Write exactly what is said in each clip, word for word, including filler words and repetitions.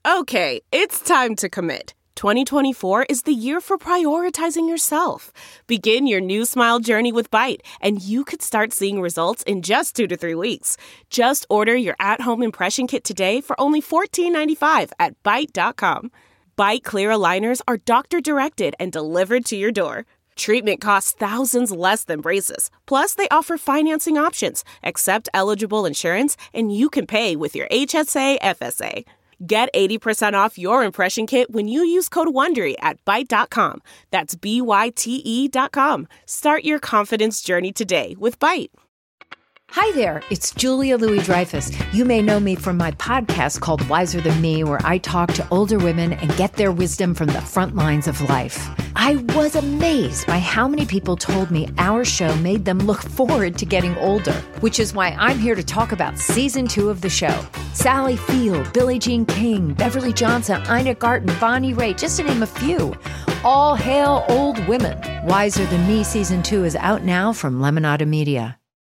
Okay, it's time to commit. twenty twenty-four is the year for prioritizing yourself. Begin your new smile journey with Byte, and you could start seeing results in just two to three weeks. Just order your at-home impression kit today for only fourteen ninety-five at byte dot com. Byte clear aligners are doctor-directed and delivered to your door. Treatment costs thousands less than braces. Plus, they offer financing options, accept eligible insurance, and you can pay with your H S A F S A. Get eighty percent off your impression kit when you use code WONDERY at byte dot com. That's B Y T E dot com. Start your confidence journey today with Byte. Hi there, it's Julia Louis-Dreyfus. You may know me from my podcast called Wiser Than Me, where I talk to older women and get their wisdom from the front lines of life. I was amazed by how many people told me our show made them look forward to getting older, which is why I'm here to talk about season two of the show. Sally Field, Billie Jean King, Beverly Johnson, Ina Garten, Bonnie Raitt, just to name a few. All hail old women. Wiser Than Me season two is out now from Lemonada Media.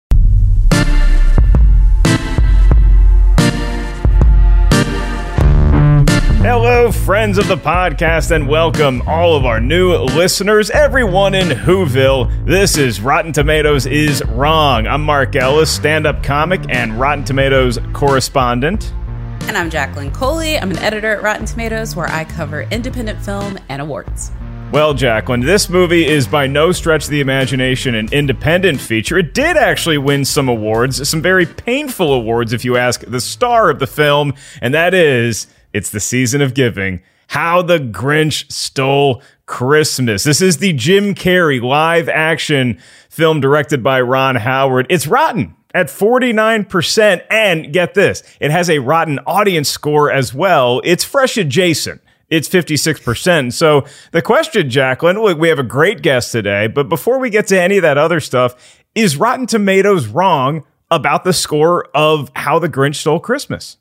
Hello, friends of the podcast, and welcome all of our new listeners, everyone in Whoville. This is Rotten Tomatoes is Wrong. I'm Mark Ellis, stand-up comic and Rotten Tomatoes correspondent. And I'm Jacqueline Coley. I'm an editor at Rotten Tomatoes, where I cover independent film and awards. Well, Jacqueline, this movie is by no stretch of the imagination an independent feature. It did actually win some awards, some very painful awards, if you ask the star of the film, and that is... It's the season of giving. How the Grinch Stole Christmas. This is the Jim Carrey live-action film directed by Ron Howard. It's rotten at forty-nine percent, and get this, it has a rotten audience score as well. It's fresh adjacent. It's fifty-six percent. So the question, Jacqueline, we have a great guest today, but before we get to any of that other stuff, is Rotten Tomatoes wrong about the score of How the Grinch Stole Christmas?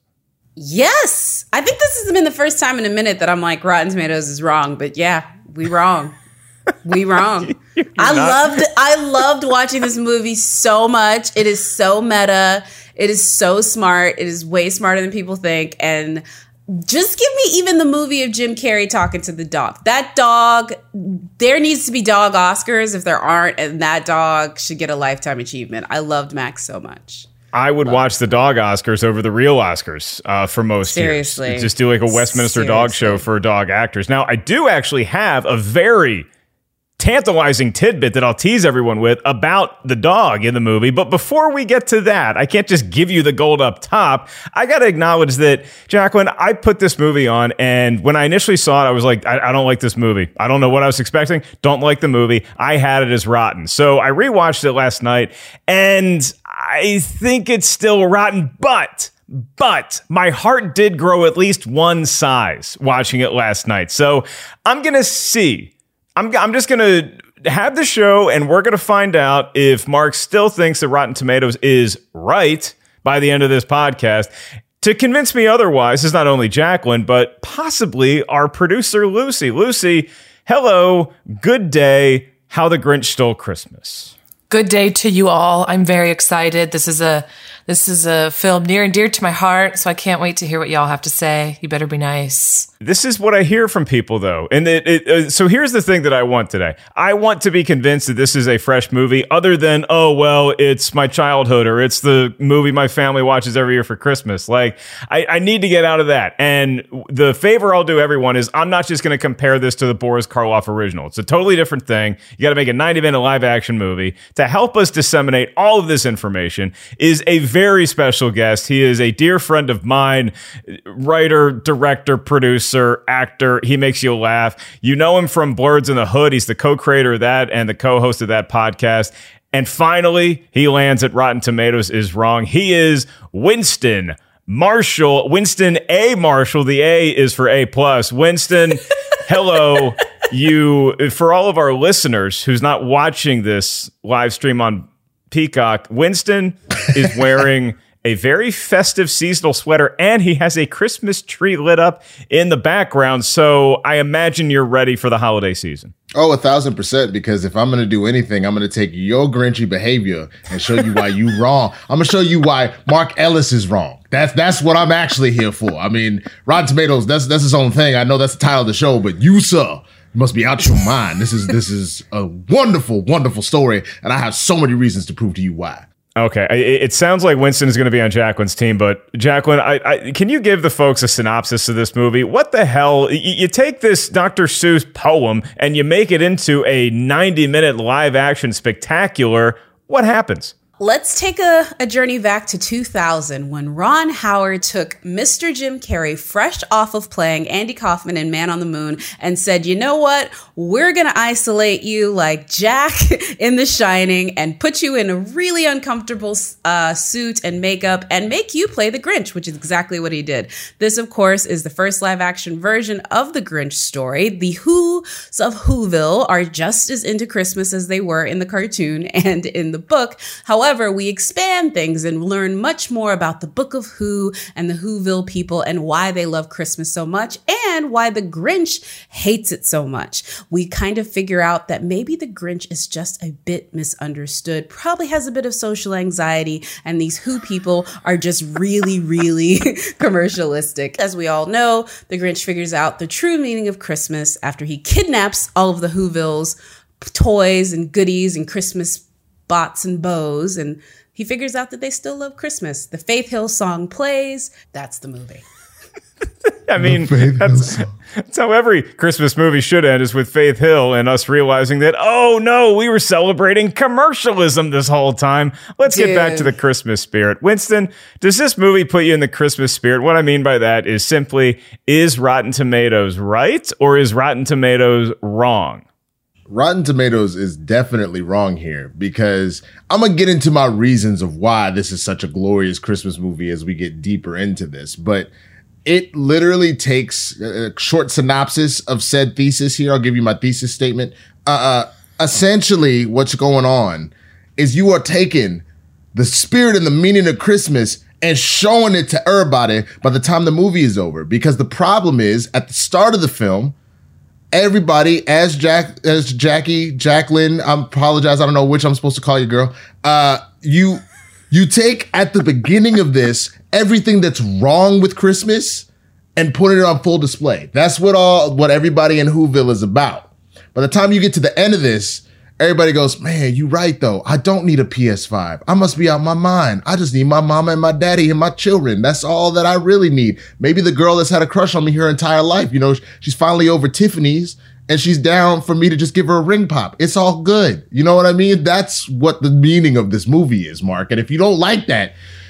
Yes. I think this has been the first time in a minute that I'm like, Rotten Tomatoes is wrong. But yeah, we wrong. We wrong. I not. loved I loved watching this movie so much. It is so meta. It is so smart. It is way smarter than people think. And just give me even the movie of Jim Carrey talking to the dog. That dog, there needs to be dog Oscars if there aren't. And that dog should get a Lifetime Achievement. I loved Max so much. I would watch the dog Oscars over the real Oscars uh, for most Seriously. years. Just do like a Westminster Seriously. dog show for dog actors. Now, I do actually have a very tantalizing tidbit that I'll tease everyone with about the dog in the movie. But before we get to that, I can't just give you the gold up top. I got to acknowledge that, Jacqueline, I put this movie on, and when I initially saw it, I was like, I, I don't like this movie. I don't know what I was expecting. Don't like the movie. I had it as rotten. So I rewatched it last night, and I think it's still rotten, but... But my heart did grow at least one size watching it last night. So I'm going to see. I'm, I'm just going to have the show, and we're going to find out if Mark still thinks that Rotten Tomatoes is right by the end of this podcast. To convince me otherwise is not only Jacqueline, but possibly our producer, Lucy. Lucy, hello, good day. How the Grinch Stole Christmas. Good day to you all. I'm very excited. This is a this is a film near and dear to my heart, so I can't wait to hear what y'all have to say. You better be nice. This is what I hear from people, though. And it, it, uh, so here's the thing that I want today. I want to be convinced that this is a fresh movie other than, oh, well, it's my childhood or it's the movie my family watches every year for Christmas. Like, I, I need to get out of that. And the favor I'll do everyone is I'm not just going to compare this to the Boris Karloff original. It's a totally different thing. You got to make a ninety minute live action movie. To help us disseminate all of this information is a very special guest. He is a dear friend of mine, writer, director, producer, actor. He makes you laugh. You know him from Blurs in the Hood. He's the co-creator of that and the co-host of that podcast. And finally, he lands at Rotten Tomatoes is Wrong. He is Winston Marshall. Winston A. Marshall. The A is for A plus. Winston, hello. You, for all of our listeners who's not watching this live stream on Peacock, Winston is wearing a very festive seasonal sweater, and he has a Christmas tree lit up in the background. So I imagine you're ready for the holiday season. Oh, a thousand percent. Because if I'm going to do anything, I'm going to take your Grinchy behavior and show you why you wrong. I'm going to show you why Mark Ellis is wrong. That's that's what I'm actually here for. I mean, Rotten Tomatoes, that's that's its own thing. I know that's the title of the show, but you, sir, must be out your mind. This is this is a wonderful, wonderful story, and I have so many reasons to prove to you why. Okay, it, it sounds like Winston is going to be on Jacqueline's team, but Jacqueline, I, I, can you give the folks a synopsis of this movie? What the hell? You, you take this Doctor Seuss poem and you make it into a ninety-minute live-action spectacular. What happens? Let's take a, a journey back to two thousand when Ron Howard took Mister Jim Carrey fresh off of playing Andy Kaufman in Man on the Moon and said, you know what? We're going to isolate you like Jack in The Shining and put you in a really uncomfortable uh, suit and makeup and make you play the Grinch, which is exactly what he did. This, of course, is the first live action version of the Grinch story. The Who's of Whoville are just as into Christmas as they were in the cartoon and in the book. However, However, we expand things and learn much more about the Book of Who and the Whoville people and why they love Christmas so much and why the Grinch hates it so much. We kind of figure out that maybe the Grinch is just a bit misunderstood, probably has a bit of social anxiety, and these Who people are just really, really commercialistic. As we all know, the Grinch figures out the true meaning of Christmas after he kidnaps all of the Whovilles' toys and goodies and Christmas bots and bows, and he figures out that they still love Christmas. The Faith Hill song plays. That's the movie. I mean, that's, that's how every Christmas movie should end, is with Faith Hill and us realizing that, oh no, we were celebrating commercialism this whole time. Let's Dude. get back to the Christmas spirit. Winston, does this movie put you in the Christmas spirit? What I mean by that is simply, is Rotten Tomatoes right or is Rotten Tomatoes wrong? Rotten Tomatoes is definitely wrong here, because I'm going to get into my reasons of why this is such a glorious Christmas movie as we get deeper into this. But it literally takes a short synopsis of said thesis here. I'll give you my thesis statement. Uh, uh, essentially, what's going on is you are taking the spirit and the meaning of Christmas and showing it to everybody by the time the movie is over. Because the problem is, at the start of the film, everybody, as Jack, as Jackie, Jacqueline, I apologize, I don't know which I'm supposed to call you, girl. Uh, you, you take at the beginning of this everything that's wrong with Christmas and put it on full display. That's what all what everybody in Whoville is about. By the time you get to the end of this, everybody goes, man, you right though. I don't need a P S five. I must be out my mind. I just need my mama and my daddy and my children. That's all that I really need. Maybe the girl that's had a crush on me her entire life, you know, she's finally over Tiffany's and she's down for me to just give her a ring pop. It's all good. You know what I mean? That's what the meaning of this movie is, Mark. And if you don't like that,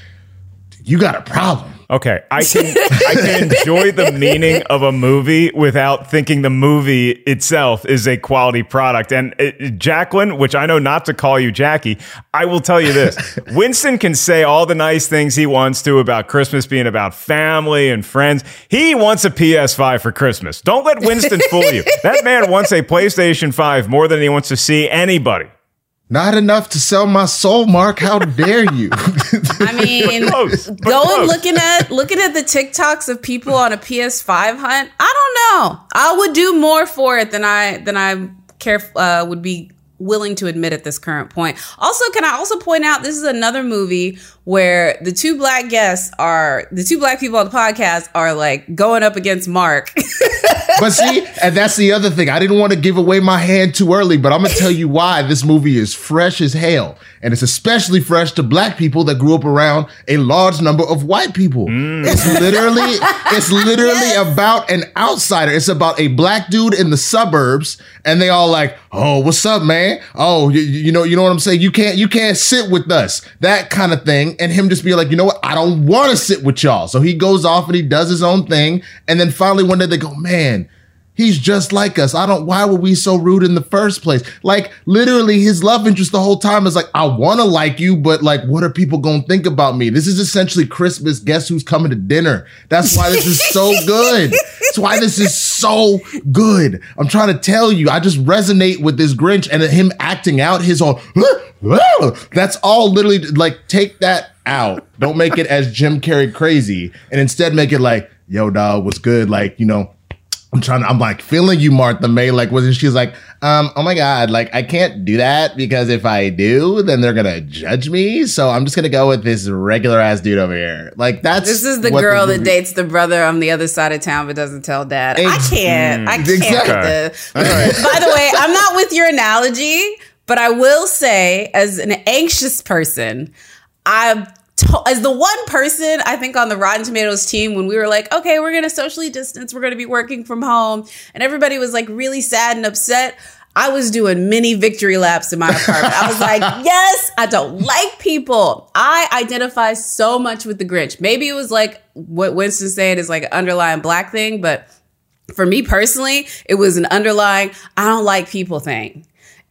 you got a problem. Okay, I can I can enjoy the meaning of a movie without thinking the movie itself is a quality product. And uh, Jacqueline, which I know not to call you Jackie, I will tell you this. Winston can say all the nice things he wants to about Christmas being about family and friends. He wants a P S five for Christmas. Don't let Winston fool you. That man wants a PlayStation five more than he wants to see anybody. Not enough to sell my soul, Mark. How dare you? I mean, close, going looking at looking at the TikToks of people on a P S five hunt. I don't know. I would do more for it than I than I care uh, would be willing to admit at this current point. Also, can I also point out this is another movie where the two black guests are the two black people on the podcast are like going up against Mark. But see, and that's the other thing. I didn't want to give away my hand too early, but I'm going to tell you why this movie is fresh as hell. And it's especially fresh to black people that grew up around a large number of white people. Mm. It's literally, it's literally yes. about an outsider. It's about a black dude in the suburbs, and they all like, oh, what's up, man? Oh, you, you know, you know what I'm saying? You can't, you can't sit with us. That kind of thing. And him just being like, you know what? I don't want to sit with y'all. So he goes off and he does his own thing. And then finally one day they go, man, he's just like us. I don't, why were we so rude in the first place? Like literally his love interest the whole time is like, I want to like you, but like, what are people going to think about me? This is essentially Christmas. Guess who's coming to dinner? That's why this is so good. That's why this is so good. I'm trying to tell you, I just resonate with this Grinch and him acting out his own, that's all literally like, take that out. Don't make it as Jim Carrey crazy, and instead make it like, yo, dog, what's good? Like, you know, I'm trying to, I'm like feeling you, Martha May. Like, wasn't she's like, um, oh my God, like I can't do that because if I do, then they're gonna judge me. So I'm just gonna go with this regular ass dude over here. Like that's this is the girl the that dates the brother on the other side of town but doesn't tell dad. Ex- I can't. Mm, I can't exactly. with this. Right. By the way, I'm not with your analogy, but I will say, as an anxious person, I. As the one person, I think, on the Rotten Tomatoes team, when we were like, okay, we're going to socially distance, we're going to be working from home, and everybody was like really sad and upset, I was doing mini victory laps in my apartment. I was like, yes, I don't like people. I identify so much with the Grinch. Maybe it was like what Winston said is like an underlying black thing, but for me personally, it was an underlying I don't like people thing.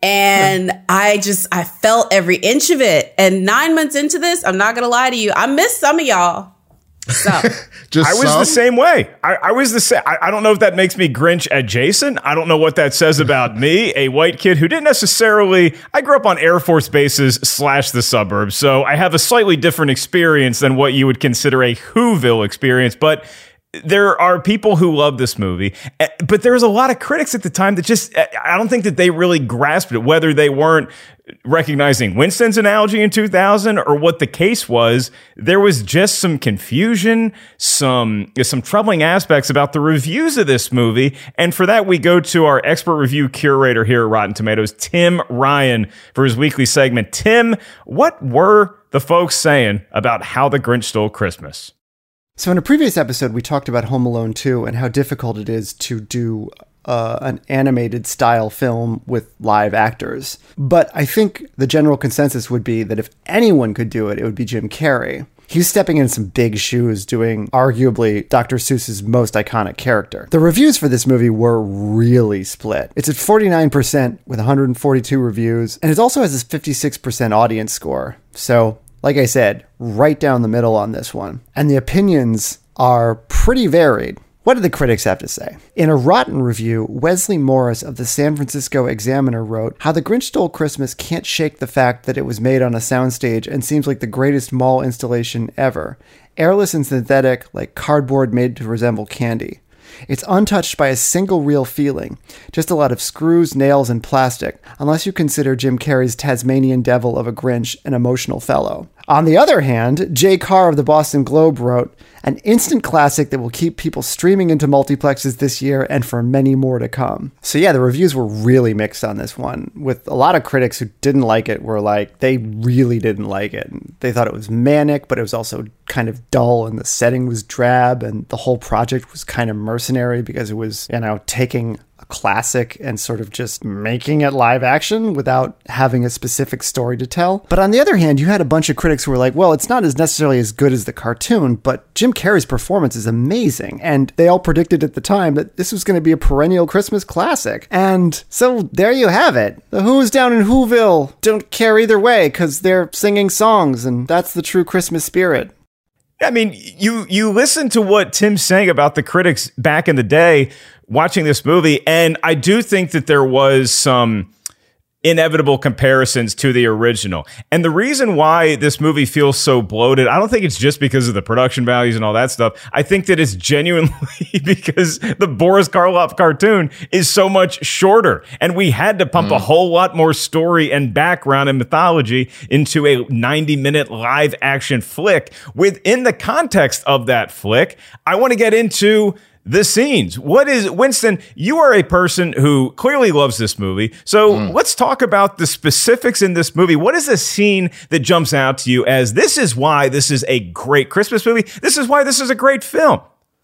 And I just, I felt every inch of it. And nine months into this, I'm not going to lie to you, I miss some of y'all. So just I was some? the same way. I, I was the same. I, I don't know if that makes me Grinch adjacent. I don't know what that says about me, a white kid who didn't necessarily, I grew up on Air Force bases slash the suburbs. So I have a slightly different experience than what you would consider a Whoville experience. But there are people who love this movie, but there was a lot of critics at the time that just, I don't think that they really grasped it, whether they weren't recognizing Winston's analogy in two thousand or what the case was. There was just some confusion, some, some troubling aspects about the reviews of this movie. And for that, we go to our expert review curator here at Rotten Tomatoes, Tim Ryan, for his weekly segment. Tim, what were the folks saying about How the Grinch Stole Christmas? So in a previous episode, we talked about Home Alone two and how difficult it is to do uh, an animated style film with live actors. But I think the general consensus would be that if anyone could do it, it would be Jim Carrey. He's stepping in some big shoes doing arguably Doctor Seuss's most iconic character. The reviews for this movie were really split. It's at forty-nine percent with one hundred forty-two reviews, and it also has a fifty-six percent audience score. So, like I said, right down the middle on this one. And the opinions are pretty varied. What did the critics have to say? In a rotten review, Wesley Morris of the San Francisco Examiner wrote, "How the Grinch Stole Christmas can't shake the fact that it was made on a soundstage and seems like the greatest mall installation ever. Airless and synthetic, like cardboard made to resemble candy. It's untouched by a single real feeling, just a lot of screws, nails, and plastic, unless you consider Jim Carrey's Tasmanian Devil of a Grinch an emotional fellow." On the other hand, Jay Carr of the Boston Globe wrote, "An instant classic that will keep people streaming into multiplexes this year and for many more to come." So yeah, the reviews were really mixed on this one, with a lot of critics who didn't like it were like, they really didn't like it. They thought it was manic, but it was also kind of dull, and the setting was drab, and the whole project was kind of mercenary because it was, you know, taking a classic and sort of just making it live action without having a specific story to tell. But on the other hand, you had a bunch of critics who were like, well, it's not as necessarily as good as the cartoon, but Jim Carrey's performance is amazing. And they all predicted at the time that this was going to be a perennial Christmas classic. And so there you have it. The Who's down in Whoville don't care either way because they're singing songs, and that's the true Christmas spirit. I mean, you you listen to what Tim's saying about the critics back in the day watching this movie, and I do think that there was some inevitable comparisons to the original. And the reason why this movie feels so bloated, I don't think it's just because of the production values and all that stuff. I think that it's genuinely because the Boris Karloff cartoon is so much shorter, and we had to pump mm. a whole lot more story and background and mythology into a ninety minute live action flick. Within the context of that flick, I want to get into the scenes. What is, Winston, you are a person who clearly loves this movie. So mm. let's talk about the specifics in this movie. What is a scene that jumps out to you as this is why this is a great Christmas movie? This is why this is a great film.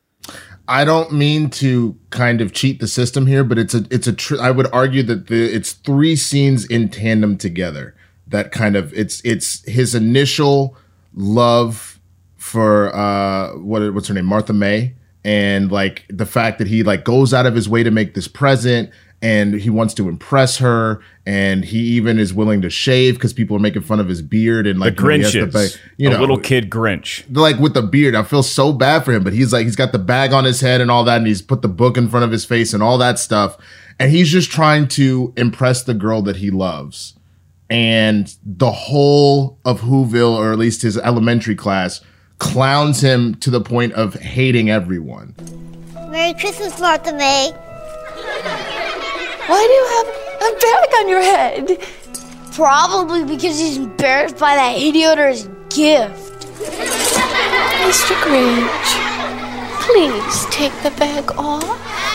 I don't mean to kind of cheat the system here, but it's a, it's a, tr- I would argue that the, it's three scenes in tandem together that kind of, it's, it's his initial love for, uh, what, what's her name? Martha May. And like the fact that he like goes out of his way to make this present, and he wants to impress her, and he even is willing to shave because people are making fun of his beard, and like the Grinch is the, you know, a little kid Grinch, like with the beard. I feel so bad for him, but he's like he's got the bag on his head and all that, and he's put the book in front of his face and all that stuff, and he's just trying to impress the girl that he loves. and the whole of Whoville, or at least his elementary class, clowns him to the point of hating everyone. Merry Christmas, Martha May. Why do you have a bag on your head? Probably because he's embarrassed by that idiot or his gift. Mister Grinch, please take the bag off.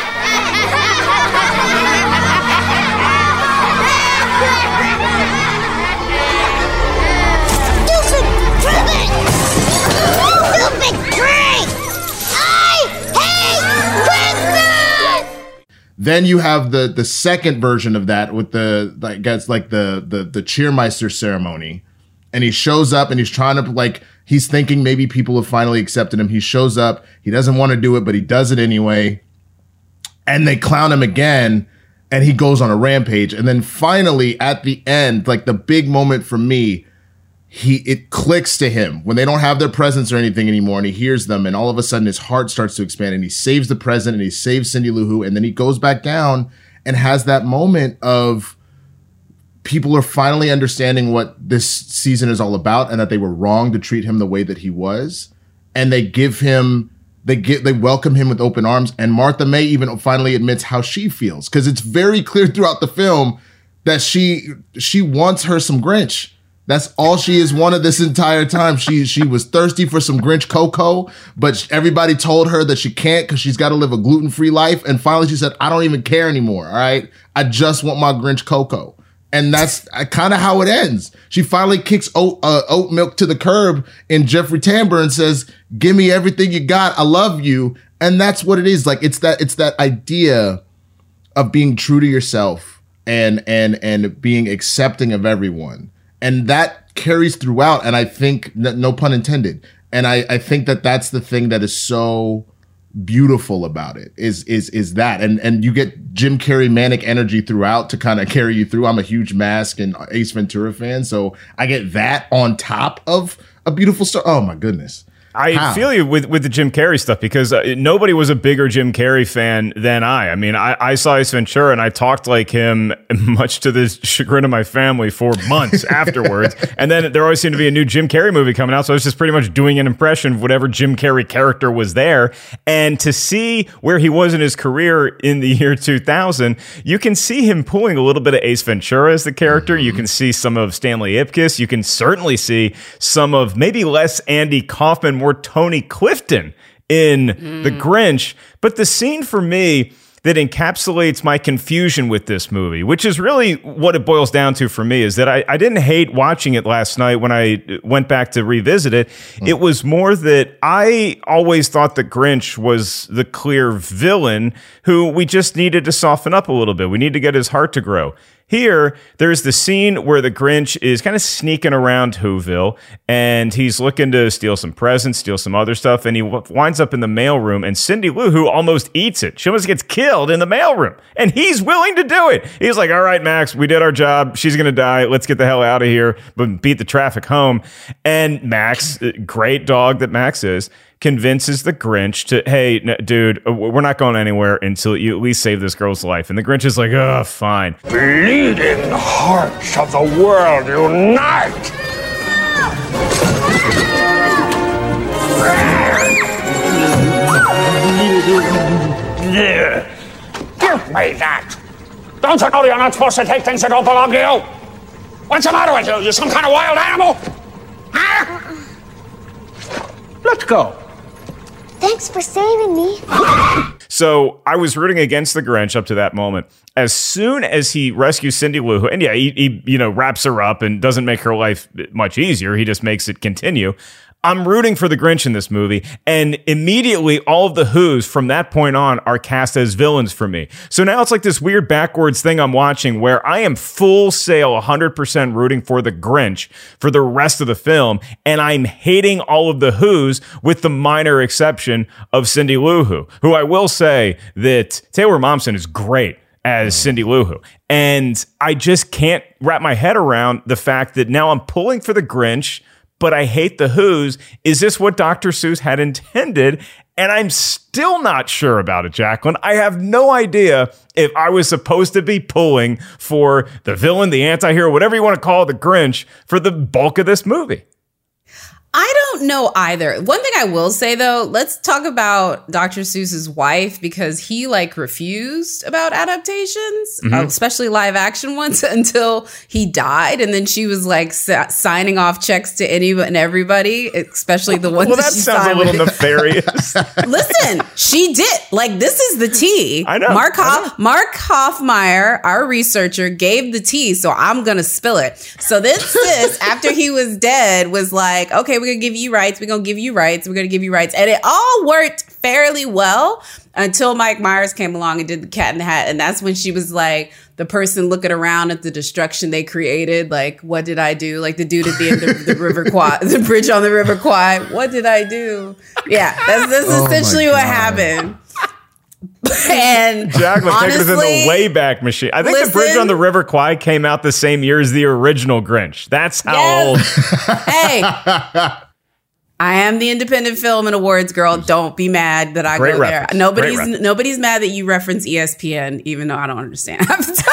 Stupid Privet! Stupid Grinch! I hate Christmas! Then you have the the second version of that with the, I guess, like the the the Cheermeister ceremony, and he shows up and he's trying to, like, he's thinking maybe people have finally accepted him. He shows up, he doesn't want to do it, but he does it anyway, and they clown him again, and he goes on a rampage. And then finally at the end, like the big moment for me, he it clicks to him when they don't have their presents or anything anymore, and he hears them, and all of a sudden his heart starts to expand, and he saves the present, and he saves Cindy Lou Who, and then he goes back down and has that moment of people are finally understanding what this season is all about, and that they were wrong to treat him the way that he was, and they give him they get they welcome him with open arms. And Martha May even finally admits how she feels, because it's very clear throughout the film that she she wants her some Grinch. That's all she has wanted this entire time. She she was thirsty for some Grinch cocoa, but everybody told her that she can't because she's got to live a gluten-free life. And finally she said, I don't even care anymore, all right? I just want my Grinch cocoa. And that's kind of how it ends. She finally kicks oat, uh, oat milk to the curb in Jeffrey Tambor and says, give me everything you got. I love you. And that's what it is. Like, it's that it's that idea of being true to yourself and and and being accepting of everyone. And that carries throughout. And I think, no pun intended, and I, I think that that's the thing that is so beautiful about it, is is is that. And and you get Jim Carrey manic energy throughout to kind of carry you through. I'm a huge Mask and Ace Ventura fan, so I get that on top of a beautiful story. Oh, my goodness. I How? feel you with, with the Jim Carrey stuff, because uh, nobody was a bigger Jim Carrey fan than I. I mean, I, I saw Ace Ventura and I talked like him, much to the chagrin of my family, for months afterwards. And then there always seemed to be a new Jim Carrey movie coming out, so I was just pretty much doing an impression of whatever Jim Carrey character was there. And to see where he was in his career in the year two thousand, you can see him pulling a little bit of Ace Ventura as the character. Mm-hmm. You can see some of Stanley Ipkiss. You can certainly see some of maybe less Andy Kaufman, more Tony Clifton in mm. The Grinch. But the scene for me that encapsulates my confusion with this movie, which is really what it boils down to for me, is that I, I didn't hate watching it last night when I went back to revisit it. Mm. It was more that I always thought that Grinch was the clear villain who we just needed to soften up a little bit. We need to get his heart to grow. Here, there's the scene where the Grinch is kind of sneaking around Whoville, and he's looking to steal some presents, steal some other stuff, and he w- winds up in the mailroom, and Cindy Lou Who almost eats it. She almost gets killed in the mailroom, and he's willing to do it. He's like, all right, Max, we did our job. She's going to die. Let's get the hell out of here, but beat the traffic home. And Max, great dog that Max is, convinces the Grinch to, hey, n- dude, we're not going anywhere until you at least save this girl's life. And the Grinch is like, oh, fine. Bleeding hearts of the world unite! Give me that! Don't you know you're not supposed to take things that don't belong to you? What's the matter with you? You some kind of wild animal? Huh? Let's go. Thanks for saving me. So I was rooting against the Grinch up to that moment. As soon as he rescues Cindy Lou Who, and yeah, he, he you know wraps her up and doesn't make her life much easier. He just makes it continue. I'm rooting for the Grinch in this movie, and immediately all of the Who's from that point on are cast as villains for me. So now it's like this weird backwards thing I'm watching where I am full sail one hundred percent rooting for the Grinch for the rest of the film, and I'm hating all of the Who's with the minor exception of Cindy Lou Who, who I will say that Taylor Momsen is great as Cindy Lou Who. And I just can't wrap my head around the fact that now I'm pulling for the Grinch, but I hate the Who's. Is this what Doctor Seuss had intended? And I'm still not sure about it, Jacqueline. I have no idea if I was supposed to be pulling for the villain, the anti-hero, whatever you want to call it, the Grinch, for the bulk of this movie. I don't know either. One thing I will say, though, let's talk about Doctor Seuss's wife, because he like refused about adaptations, mm-hmm. uh, especially live action ones, until he died. And then she was like sa- signing off checks to anyone and everybody, especially the ones well, that, that she sounds signed a little with. nefarious. Listen, she did. Like, this is the tea. I know. Mark, I know. Hoff- Mark Hoffmeyer, our researcher, gave the tea, so I'm going to spill it. So this sis, after he was dead, was like, okay, we're going to give you rights. We're going to give you rights. We're going to give you rights. And it all worked fairly well until Mike Myers came along and did the Cat in the Hat. And that's when she was like, the person looking around at the destruction they created. Like, what did I do? Like the dude at the end of the River Kwai, the bridge on the River Kwai. What did I do? Yeah, that's, that's Oh essentially my what God. happened. And Jacqueline, honestly, take us in the Wayback Machine. I think listen, the Bridge on the River Kwai came out the same year as the original Grinch. That's how Yes. old. Hey, I am the independent film and awards girl. Don't be mad that I Great go reference. there. Nobody's Great reference. nobody's mad that you reference E S P N, even though I don't understand.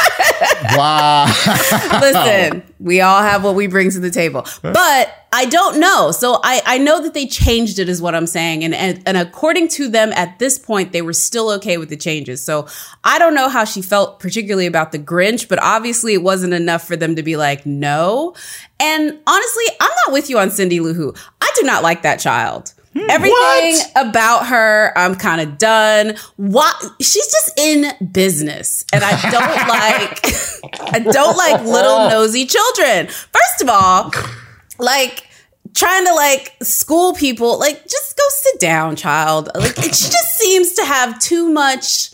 Wow. Listen, we all have what we bring to the table, but I don't know. So I, I know that they changed it, is what I'm saying. And, and and according to them at this point, they were still okay with the changes. So I don't know how she felt particularly about the Grinch, but obviously it wasn't enough for them to be like, no. And honestly, I'm not with you on Cindy Lou Who. I do not like that child. Everything What? about her, I'm kind of done. What? She's just in business, and I don't like. I don't like little nosy children. First of all, like trying to like school people, like just go sit down, child. Like it, she just seems to have too much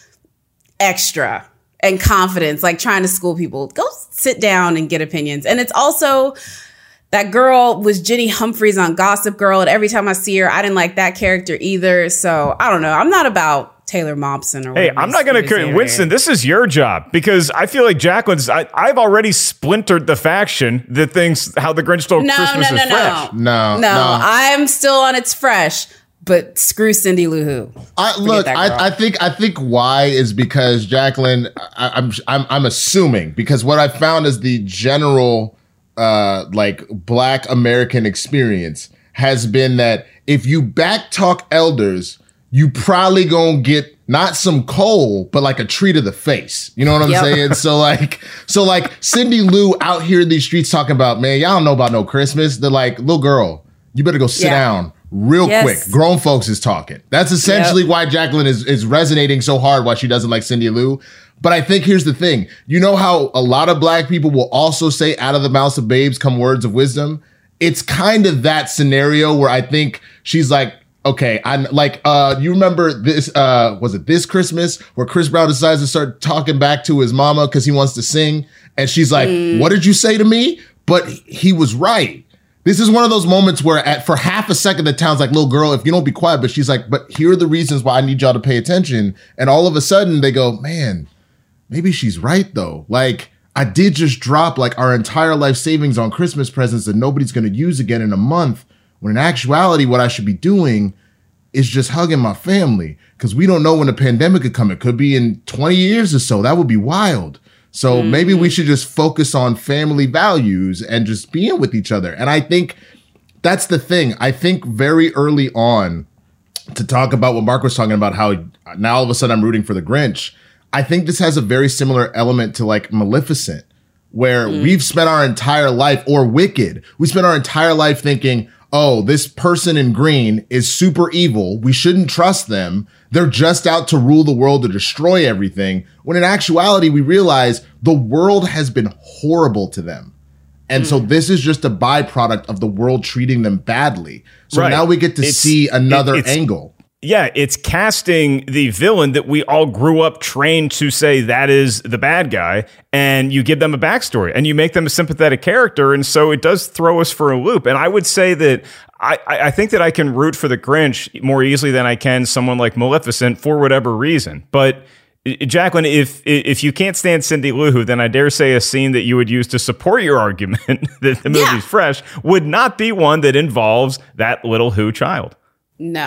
extra and confidence, like trying to school people. Go sit down and get opinions, and it's also. That girl was Jenny Humphreys on Gossip Girl, and every time I see her, I didn't like that character either. So I don't know. I'm not about Taylor Momsen or Hey, whatever I'm his- not going his to, name Winston, is. this is your job, because I feel like Jacqueline's, I, I've already splintered the faction that thinks how the Grinch Stole No, Christmas no, is no, fresh. no, No, no. no. I'm still on It's Fresh, but screw Cindy Lou Who. I, look, that girl. I, I think I think why is because Jacqueline. I, I'm I'm I'm assuming because what I found is the general uh like Black American experience has been that if you backtalk elders, you probably gonna get not some coal, but like a tree to the face. You know what I'm Yep. saying? So like, so like Cindy Lou out here in these streets talking about, man, y'all don't know about no Christmas. They're like, little girl, you better go sit Yeah. down real Yes. quick. Grown folks is talking. That's essentially why Jacqueline is, is resonating so hard why she doesn't like Cindy Lou. But I think here's the thing. You know how a lot of Black people will also say out of the mouths of babes come words of wisdom? It's kind of that scenario where I think she's like, okay, I like, uh, you remember this, uh, was it this Christmas where Chris Brown decides to start talking back to his mama because he wants to sing? And she's like, Mm. what did you say to me? But he was right. This is one of those moments where at for half a second, the town's like, little girl, if you don't be quiet, but she's like, but here are the reasons why I need y'all to pay attention. And all of a sudden they go, man, maybe she's right though. Like I did just drop like our entire life savings on Christmas presents that nobody's going to use again in a month. When in actuality, what I should be doing is just hugging my family because we don't know when the pandemic could come. It could be in twenty years or so. That would be wild. So mm-hmm. maybe we should just focus on family values and just being with each other. And I think that's the thing. I think very early on, to talk about what Mark was talking about, how now all of a sudden I'm rooting for the Grinch. I think this has a very similar element to like Maleficent, where mm. we've spent our entire life, or Wicked, we spent our entire life thinking, oh, this person in green is super evil. We shouldn't trust them. They're just out to rule the world, to destroy everything. When in actuality, we realize the world has been horrible to them. And mm. so this is just a byproduct of the world treating them badly. So right. now we get to it's, see another it, angle. Yeah, it's casting the villain that we all grew up trained to say that is the bad guy, and you give them a backstory and you make them a sympathetic character. And so it does throw us for a loop. And I would say that I, I think that I can root for the Grinch more easily than I can someone like Maleficent for whatever reason. But Jacqueline, if if you can't stand Cindy Lou Who, then I dare say a scene that you would use to support your argument that the movie's yeah. fresh would not be one that involves that little Who child. No.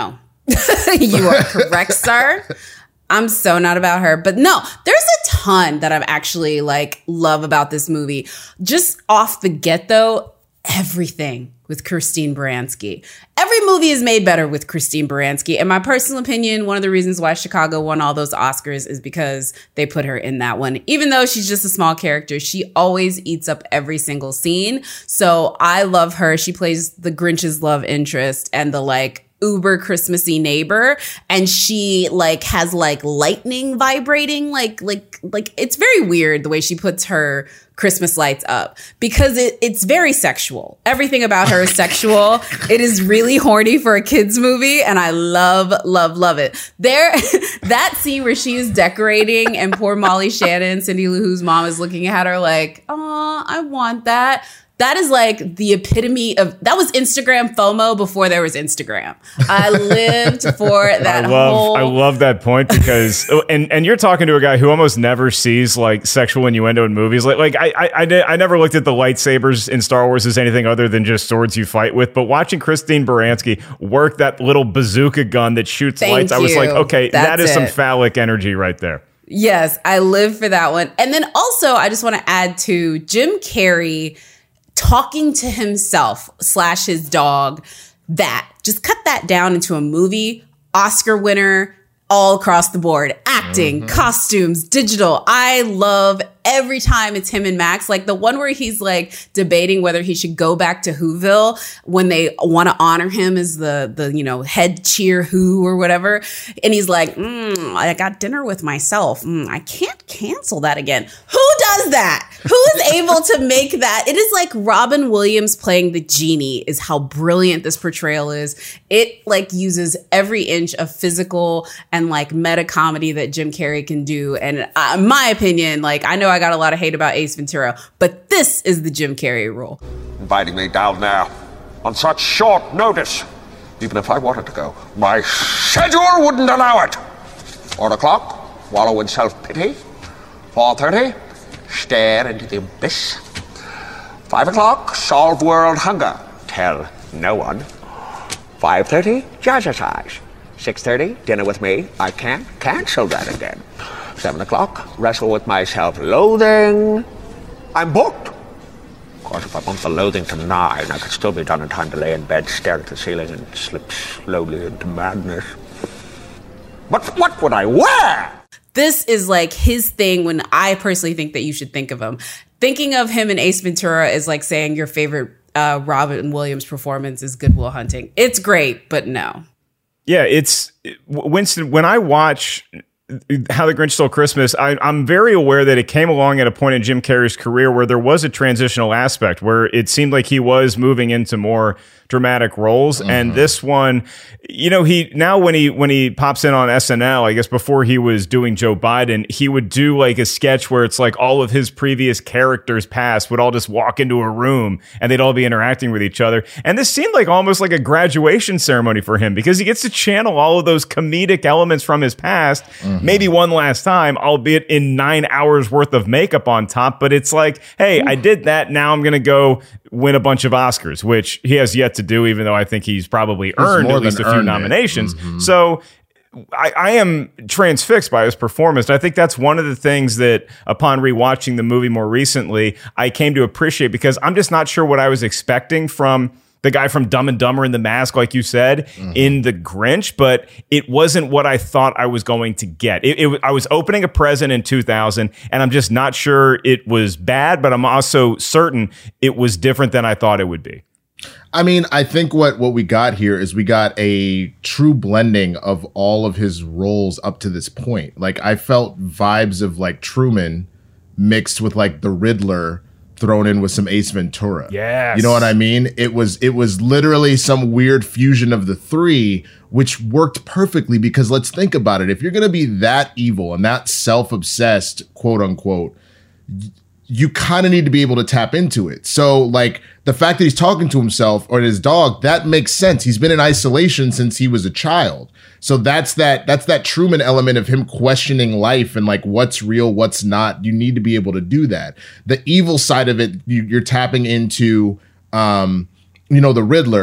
You are correct, sir. I'm so not about her. But no, there's a ton that I've actually like love about this movie. Just off the get though, everything with Christine Baranski. Every movie is made better with Christine Baranski. In my personal opinion, one of the reasons why Chicago won all those Oscars is because they put her in that one. Even though she's just a small character, she always eats up every single scene. So I love her. She plays the Grinch's love interest and the like uber Christmassy neighbor, and she like has like lightning vibrating, like like like it's very weird the way she puts her Christmas lights up because it, it's very sexual. Everything about her is sexual. It is really horny for a kids movie, and I love love love it. There, that scene where she is decorating and poor Molly Shannon, Cindy Lou Who's mom, is looking at her like, "Oh, I want that." That is like the epitome of, that was Instagram FOMO before there was Instagram. I lived for that I love, whole. I love that point because, and and you're talking to a guy who almost never sees like sexual innuendo in movies. Like, like I, I, I, I never looked at the lightsabers in Star Wars as anything other than just swords you fight with. But watching Christine Baranski work that little bazooka gun that shoots Thank lights, I was you. like, okay, That's that is it. some phallic energy right there. Yes, I live for that one. And then also, I just want to add to Jim Carrey talking to himself slash his dog. That just cut that down into a movie. Oscar winner all across the board. Acting, mm-hmm. costumes, digital. I love every time it's him and Max. Like the one where he's like debating whether he should go back to Whoville when they want to honor him as the, the, you know, head cheer who or whatever. And he's like, mm, I got dinner with myself. Mm, I can't cancel that again. Who does that? Who is able to make that? It is like Robin Williams playing the genie is how brilliant this portrayal is. It like uses every inch of physical and like meta comedy that Jim Carrey can do. And uh, in my opinion, like I know I got a lot of hate about Ace Ventura, but this is the Jim Carrey rule. Inviting me down there on such short notice. Even if I wanted to go, my schedule wouldn't allow it. Four o'clock, wallow in self-pity. Four thirty, stare into the abyss. Five o'clock, solve world hunger. Tell no one. Five thirty, jazzercise. Six thirty, dinner with me. I can't cancel that again. Seven o'clock, wrestle with my self-loathing. I'm booked. Of course, if I want the loathing to nine, I could still be done in time to lay in bed, stare at the ceiling, and slip slowly into madness. But what would I wear? This is like his thing when I personally think that you should think of him. Thinking of him in Ace Ventura is like saying your favorite uh, Robin Williams performance is Good Will Hunting. It's great, but no. Yeah, it's Winston. When I watch How the Grinch Stole Christmas, I, I'm very aware that it came along at a point in Jim Carrey's career where there was a transitional aspect where it seemed like he was moving into more dramatic roles. Mm-hmm. And this one, you know, he now when he when he pops in on S N L, I guess before he was doing Joe Biden, he would do like a sketch where it's like all of his previous characters past would all just walk into a room and they'd all be interacting with each other. And this seemed like almost like a graduation ceremony for him because he gets to channel all of those comedic elements from his past, mm-hmm. maybe one last time, albeit in nine hours worth of makeup on top. But it's like, hey, I did that. Now I'm going to go win a bunch of Oscars, which he has yet to do, even though I think he's probably he's earned at least a few nominations. Mm-hmm. So I, I am transfixed by his performance. And I think that's one of the things that upon rewatching the movie more recently, I came to appreciate because I'm just not sure what I was expecting from the guy from Dumb and Dumber in The Mask, like you said, mm-hmm. in The Grinch, but it wasn't what I thought I was going to get. It, it, I was opening a present in two thousand, and I'm just not sure it was bad, but I'm also certain it was different than I thought it would be. I mean, I think what, what we got here is we got a true blending of all of his roles up to this point. Like, I felt vibes of, like, Truman mixed with, like, the Riddler thrown in with some Ace Ventura. Yes. You know what I mean? It was it was literally some weird fusion of the three, which worked perfectly because let's think about it. If you're going to be that evil and that self-obsessed, quote unquote, you kind of need to be able to tap into it. So like the fact that he's talking to himself or his dog, that makes sense. He's been in isolation since he was a child. So that's that that's that Truman element of him questioning life and like what's real, what's not. You need to be able to do that. The evil side of it, you, you're tapping into, um, you know, the Riddler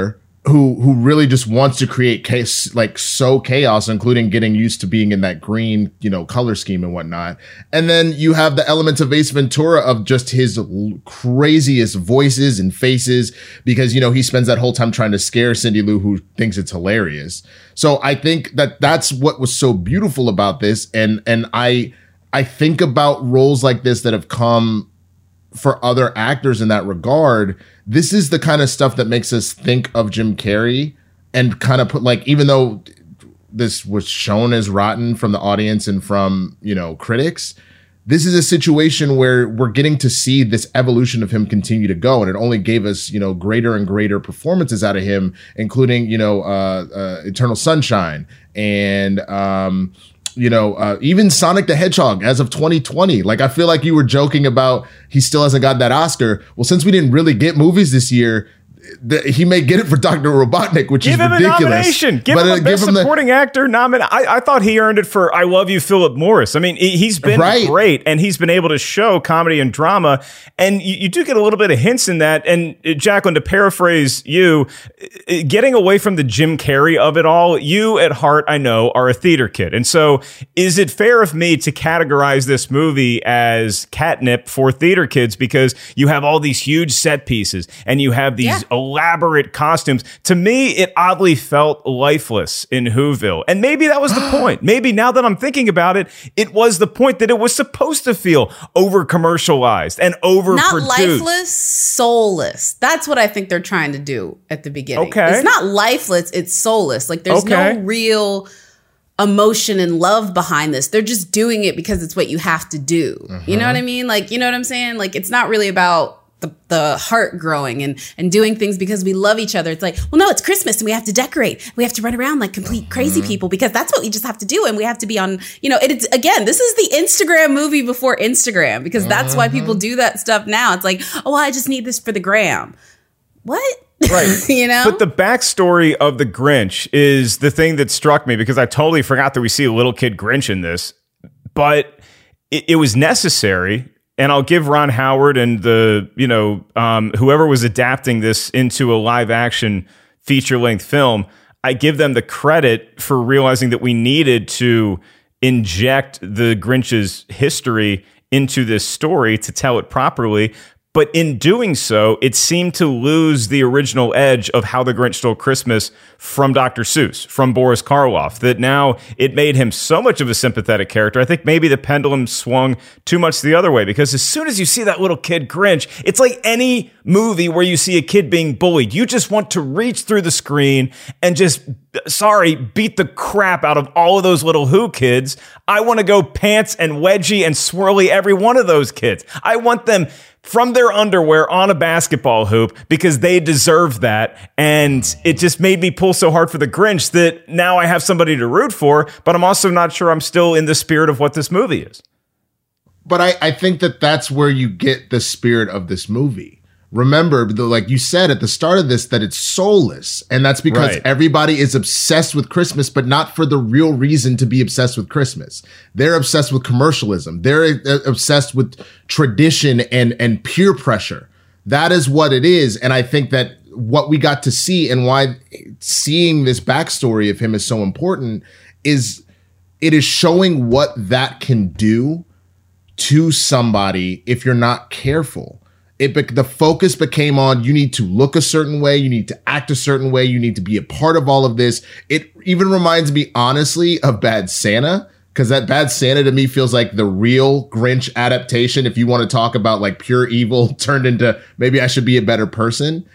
who who really just wants to create chaos, like so chaos, including getting used to being in that green, you know, color scheme and whatnot. And then you have the elements of Ace Ventura of just his l- craziest voices and faces, because, you know, he spends that whole time trying to scare Cindy Lou, who thinks it's hilarious. So I think that that's what was so beautiful about this. And and I I think about roles like this that have come for other actors in that regard. This is the kind of stuff that makes us think of Jim Carrey and kind of put, like, even though this was shown as rotten from the audience and from, you know, critics, this is a situation where we're getting to see this evolution of him continue to go. And it only gave us, you know, greater and greater performances out of him, including, you know, uh, uh, Eternal Sunshine and, um, you know, uh, even Sonic the Hedgehog as of twenty twenty. Like, I feel like you were joking about he still hasn't got that Oscar. Well, since we didn't really get movies this year, th- he may get it for Doctor Robotnik, which give is him ridiculous. A nomination. Give but, him uh, a Best give him Supporting the- Actor nomination. I, I thought he earned it for I Love You, Philip Morris. I mean, he- he's been Right. great, and he's been able to show comedy and drama, and you, you do get a little bit of hints in that. And uh, Jacqueline, to paraphrase you, uh, getting away from the Jim Carrey of it all, you at heart, I know, are a theater kid. And so is it fair of me to categorize this movie as catnip for theater kids, because you have all these huge set pieces and you have these Yeah. elaborate costumes? To me, it oddly felt lifeless in Whoville. And maybe that was the point. Maybe now that I'm thinking about it, it was the point that it was supposed to feel over commercialized and over Not produced. lifeless, soulless. That's what I think they're trying to do at the beginning. Okay. It's not lifeless, it's soulless. Like, there's Okay. no real emotion and love behind this. They're just doing it because it's what you have to do. You know what I mean? Like, you know what I'm saying? Like, it's not really about the, the heart growing and, and doing things because we love each other. It's like, well, no, it's Christmas and we have to decorate. We have to run around like complete crazy people because that's what we just have to do. And we have to be on, you know, it's, again, this is the Instagram movie before Instagram, because that's why people do that stuff now. It's like, oh, well, I just need this for the gram. What? Right. You know? But the backstory of the Grinch is the thing that struck me, because I totally forgot that we see a little kid Grinch in this, but it, it was necessary. And I'll give Ron Howard and the, you know, um, whoever was adapting this into a live action feature length film, I give them the credit for realizing that we needed to inject the Grinch's history into this story to tell it properly. But in doing so, it seemed to lose the original edge of How the Grinch Stole Christmas from Doctor Seuss, from Boris Karloff, that now it made him so much of a sympathetic character. I think maybe the pendulum swung too much the other way, because as soon as you see that little kid Grinch, it's like any movie where you see a kid being bullied. You just want to reach through the screen and just, sorry, beat the crap out of all of those little Who kids. I want to go pants and wedgie and swirly every one of those kids. I want them from their underwear on a basketball hoop, because they deserve that. And it just made me pull so hard for the Grinch that now I have somebody to root for, but I'm also not sure I'm still in the spirit of what this movie is. But I, I think that that's where you get the spirit of this movie. Remember, the, like you said at the start of this, that it's soulless. And that's because Right. everybody is obsessed with Christmas, but not for the real reason to be obsessed with Christmas. They're obsessed with commercialism. They're uh, obsessed with tradition and, and peer pressure. That is what it is. And I think that what we got to see, and why seeing this backstory of him is so important, is it is showing what that can do to somebody if you're not careful. It be- the focus became on, you need to look a certain way, you need to act a certain way, you need to be a part of all of this. It even reminds me, honestly, of Bad Santa, because that Bad Santa to me feels like the real Grinch adaptation. If you want to talk about like pure evil turned into maybe I should be a better person,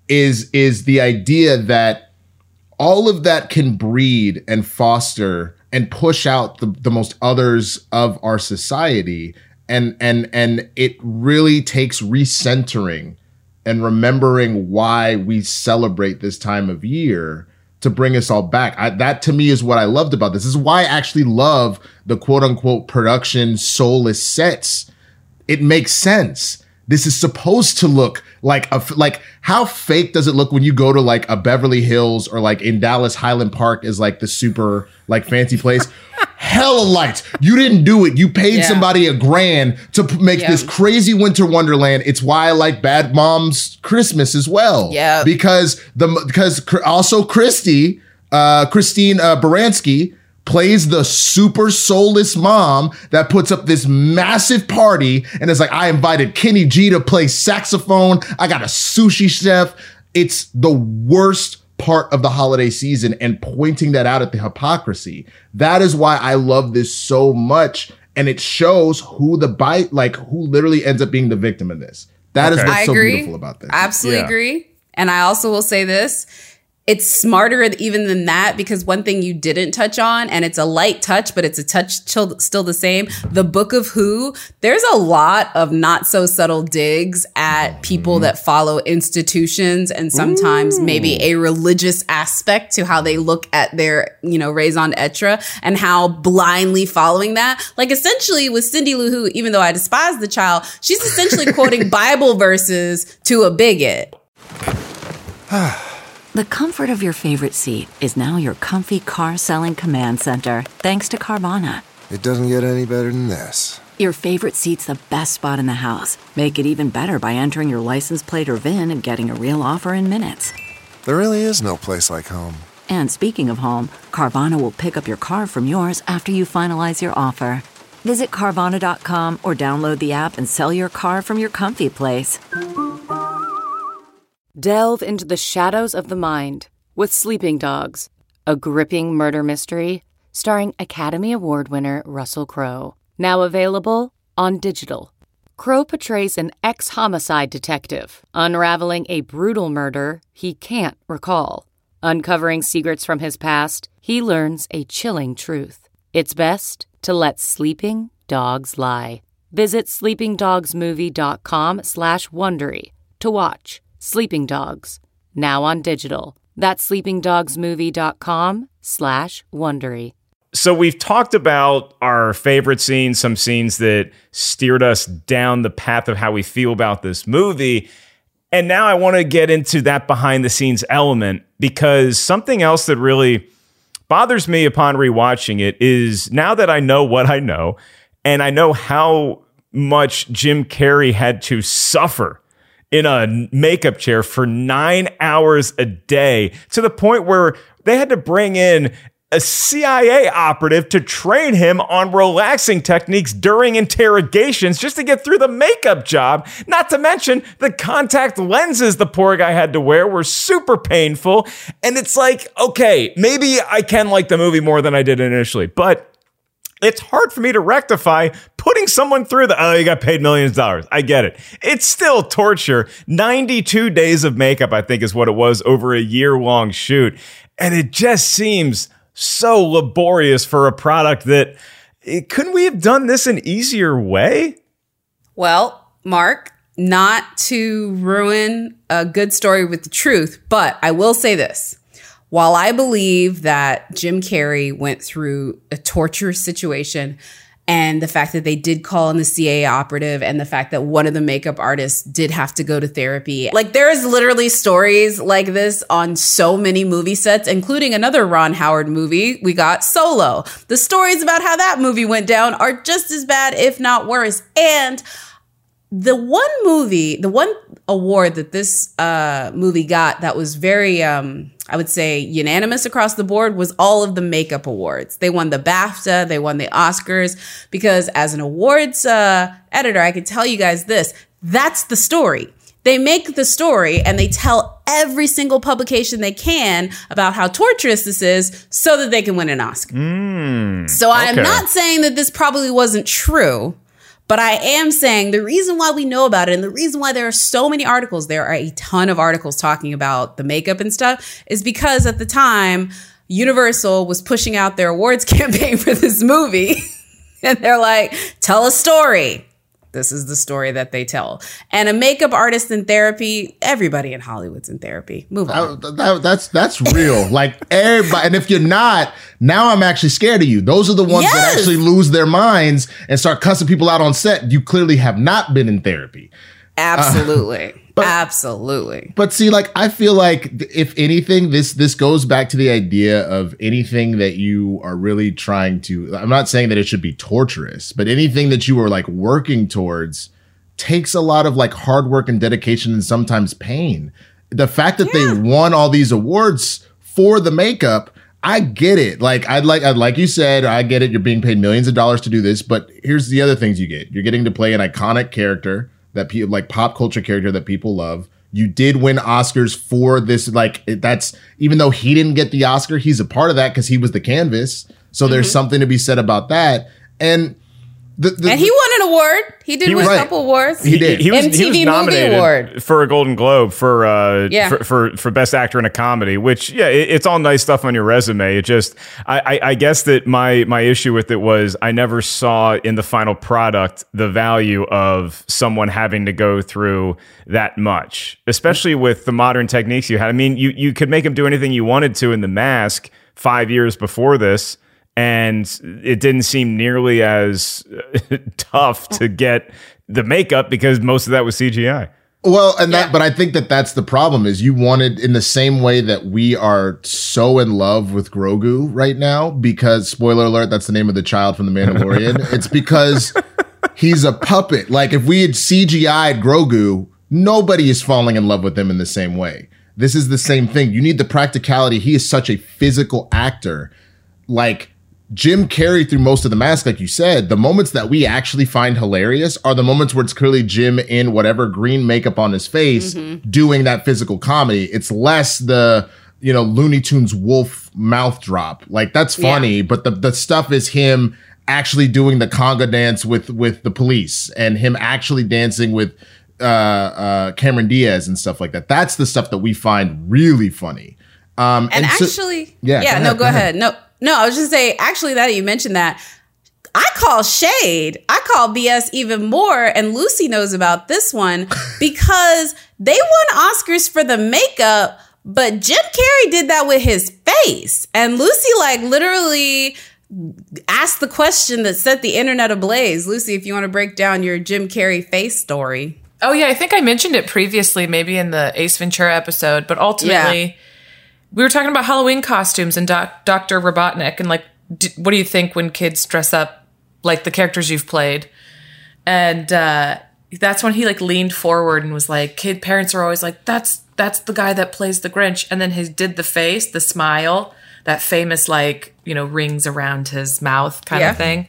is is the idea that all of that can breed and foster and push out the, the most others of our society. And and and it really takes recentering and remembering why we celebrate this time of year to bring us all back. I, that to me is what I loved about this. This is why I actually love the quote unquote production soulless sets. It makes sense this is supposed to look like a, like how fake does it look when you go to like a Beverly Hills or like in Dallas, Highland Park is like the super like fancy place. Hella lights. You didn't do it. You paid yeah. somebody a grand to p- make yeah. this crazy winter wonderland. It's why I like Bad Moms Christmas as well. Yeah. Because the because cr- also Christy, uh, Christine uh, Baranski plays the super soulless mom that puts up this massive party and is like, I invited Kenny G to play saxophone. I got a sushi chef. It's the worst part of the holiday season, and pointing that out at the hypocrisy. That is why I love this so much. And it shows who the bite, like who literally ends up being the victim in this. That okay. is what's I so agree. beautiful about this. I absolutely yeah. agree. And I also will say this. It's smarter even than that, because one thing you didn't touch on, and it's a light touch, but it's a touch still, still the same. The Book of Who, there's a lot of not so subtle digs at people mm-hmm. that follow institutions and sometimes Ooh. maybe a religious aspect to how they look at their, you know, raison d'etre and how blindly following that. Like essentially with Cindy Lou Who, even though I despise the child, she's essentially quoting Bible verses to a bigot. The comfort of your favorite seat is now your comfy car-selling command center, thanks to Carvana. It doesn't get any better than this. Your favorite seat's the best spot in the house. Make it even better by entering your license plate or V I N and getting a real offer in minutes. There really is no place like home. And speaking of home, Carvana will pick up your car from yours after you finalize your offer. Visit Carvana dot com or download the app and sell your car from your comfy place. Delve into the shadows of the mind with Sleeping Dogs, a gripping murder mystery starring Academy Award winner Russell Crowe. Now available on digital. Crowe portrays an ex-homicide detective unraveling a brutal murder he can't recall. Uncovering secrets from his past, he learns a chilling truth. It's best to let sleeping dogs lie. Visit sleeping dogs movie dot com slash Wondery to watch Sleeping Dogs, now on digital. That's sleeping dogs movie dot com slash Wondery. So we've talked about our favorite scenes, some scenes that steered us down the path of how we feel about this movie. And now I want to get into that behind the scenes element, because something else that really bothers me upon rewatching it is now that I know what I know, and I know how much Jim Carrey had to suffer in a makeup chair for nine hours a day, to the point where they had to bring in a C I A operative to train him on relaxing techniques during interrogations just to get through the makeup job. Not to mention the contact lenses the poor guy had to wear were super painful. And it's like, okay, maybe I can like the movie more than I did initially, but it's hard for me to rectify putting someone through the, oh, you got paid millions of dollars. I get it. It's still torture. ninety-two days of makeup, I think, is what it was over a year-long shoot. And it just seems so laborious for a product that, it, couldn't we have done this an easier way? Well, Mark, not to ruin a good story with the truth, but I will say this. While I believe that Jim Carrey went through a torturous situation, and the fact that they did call in the C I A operative, and the fact that one of the makeup artists did have to go to therapy, like there is literally stories like this on so many movie sets, including another Ron Howard movie. We got Solo. The stories about how that movie went down are just as bad, if not worse. And the one movie, the one award that this uh, movie got that was very, um, I would say, unanimous across the board was all of the makeup awards. They won the BAFTA, they won the Oscars, because as an awards uh, editor, I could tell you guys this, that's the story. They make the story and they tell every single publication they can about how torturous this is so that they can win an Oscar. Mm, so I am okay. not saying that this probably wasn't true. But I am saying the reason why we know about it, and the reason why there are so many articles, there are a ton of articles talking about the makeup and stuff, is because at the time, Universal was pushing out their awards campaign for this movie. And they're like, tell a story. This is the story that they tell. And a makeup artist in therapy, everybody in Hollywood's in therapy. Move on. That, that, that's that's real. Like everybody, and if you're not, now I'm actually scared of you. Those are the ones Yes. that actually lose their minds and start cussing people out on set. You clearly have not been in therapy. Absolutely. Uh, but, Absolutely. But see, like, I feel like if anything, this this goes back to the idea of anything that you are really trying to, I'm not saying that it should be torturous, but anything that you are like working towards takes a lot of like hard work and dedication and sometimes pain. The fact that yeah. they won all these awards for the makeup, I get it. Like I'd like, I'd like you said, I get it. You're being paid millions of dollars to do this, but here's the other things you get. You're getting to play an iconic character that people like pop culture character that people love. You did win Oscars for this. Like that's, even though he didn't get the Oscar, he's a part of that because he was the canvas. So mm-hmm. there's something to be said about that. And The, the, and he won an award. He did he win was, a couple awards. He did. He was, M T V he was nominated Movie Award for a Golden Globe for uh yeah. for, for for best actor in a comedy. Which yeah, it, it's all nice stuff on your resume. It just I, I I guess that my my issue with it was I never saw in the final product the value of someone having to go through that much, especially with the modern techniques you had. I mean, you you could make him do anything you wanted to in The Mask five years before this. And it didn't seem nearly as tough to get the makeup because most of that was C G I. Well, and that, yeah. but I think that that's the problem is you wanted in the same way that we are so in love with Grogu right now, because spoiler alert, that's the name of the child from The Mandalorian. It's because he's a puppet. Like if we had C G I'd Grogu, nobody is falling in love with him in the same way. This is the same thing. You need the practicality. He is such a physical actor. Like, Jim Carrey through most of The Mask, like you said, the moments that we actually find hilarious are the moments where it's clearly Jim in whatever green makeup on his face mm-hmm. doing that physical comedy. It's less the, you know, Looney Tunes wolf mouth drop. Like that's funny, yeah. but the, the stuff is him actually doing the conga dance with, with the police and him actually dancing with uh, uh, Cameron Diaz and stuff like that. That's the stuff that we find really funny. Um, and, and actually, so, yeah, yeah, go no, ahead, go ahead. No, no, I was just saying, actually, that you mentioned that, I call shade. I call B S even more. And Lucy knows about this one because they won Oscars for the makeup, but Jim Carrey did that with his face. And Lucy, like, literally asked the question that set the internet ablaze. Lucy, if you want to break down your Jim Carrey face story. Oh, yeah, I think I mentioned it previously, maybe in the Ace Ventura episode, but ultimately... Yeah. We were talking about Halloween costumes and doc, Doctor Robotnik and like, d- what do you think when kids dress up like the characters you've played? And uh, that's when he like leaned forward and was like, kid parents are always like, that's that's the guy that plays the Grinch. And then he did the face, the smile, that famous like, you know, rings around his mouth kind yeah. of thing.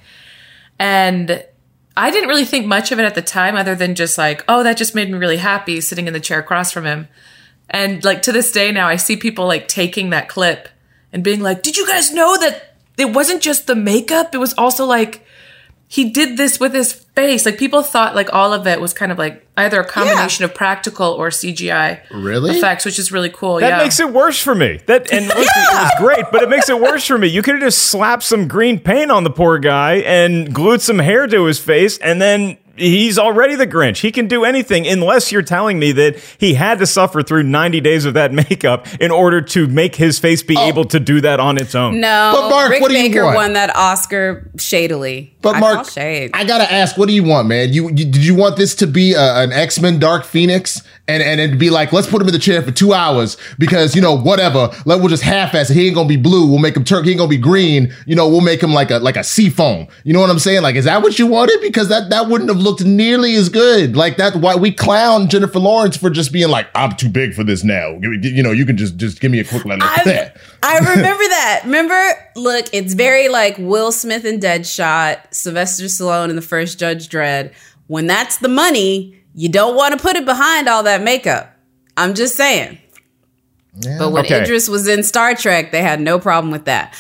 And I didn't really think much of it at the time other than just like, oh, that just made me really happy sitting in the chair across from him. And like to this day now, I see people like taking that clip and being like, did you guys know that it wasn't just the makeup? It was also like he did this with his face. Like people thought like all of it was kind of like either a combination yeah. of practical or C G I really? effects, which is really cool. That yeah. makes it worse for me. That and listen, yeah. it was great, but it makes it worse for me. You could have just slapped some green paint on the poor guy and glued some hair to his face and then he's already the Grinch. He can do anything unless you're telling me that he had to suffer through ninety days of that makeup in order to make his face be oh. able to do that on its own. No, but Mark, Rick what do you Baker want? won that Oscar shadily. But I Mark, shade. I gotta ask, what do you want, man? You, you did you want this to be a, an X-Men Dark Phoenix and and it'd be like, let's put him in the chair for two hours because you know whatever, let we'll just half-ass it. He ain't gonna be blue. We'll make him turk. He ain't gonna be green. You know, we'll make him like a like a sea foam. You know what I'm saying? Like, is that what you wanted? Because that that wouldn't have looked nearly as good. Like that's why we clown Jennifer Lawrence for just being like, I'm too big for this now. You know, you can just just give me a quick line like that. I remember that. Remember, look, it's very like Will Smith in Deadshot, Sylvester Stallone in the first Judge Dredd. When that's the money, you don't want to put it behind all that makeup. I'm just saying. Yeah. But when okay. Idris was in Star Trek, they had no problem with that.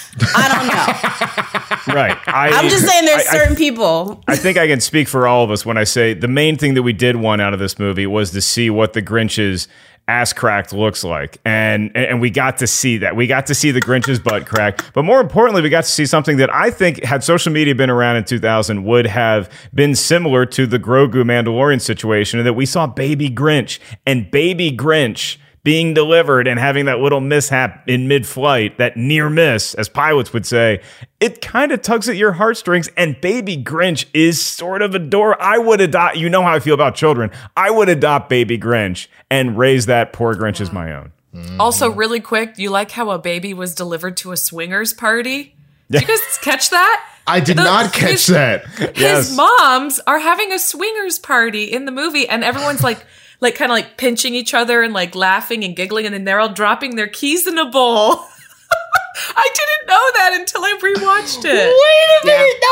I don't know. Right. I, I'm just saying there's I, certain I, people. I think I can speak for all of us when I say the main thing that we did want out of this movie was to see what the Grinch's ass cracked looks like. And, and we got to see that. We got to see the Grinch's butt crack. But more importantly, we got to see something that I think, had social media been around in two thousand, would have been similar to the Grogu Mandalorian situation, and that we saw Baby Grinch. And Baby Grinch being delivered and having that little mishap in mid-flight, that near miss, as pilots would say, it kind of tugs at your heartstrings. And Baby Grinch is sort of adorable. I would adopt, you know how I feel about children. I would adopt Baby Grinch and raise that poor Grinch as my own. Mm-hmm. Also, really quick, you like how a baby was delivered to a swingers party? Did you guys catch that? I did the, his, not catch that. His yes. moms are having a swingers party in the movie, and everyone's like, like kind of like pinching each other and like laughing and giggling, and then they're all dropping their keys in a bowl. I didn't know that until I rewatched it. Wait a minute, yeah. Now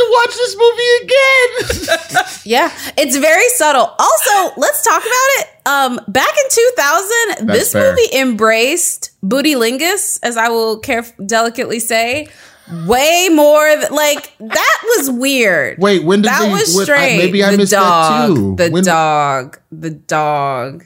I have to watch this movie again. Yeah, it's very subtle. Also, let's talk about it. Um, back in two thousand, That's this fair. movie embraced Bootylingus, as I will caref- delicately say, way more. Th- like that was weird. Wait, when did that they, was when, strange? I, maybe I the missed dog, that too. The when, dog, the dog.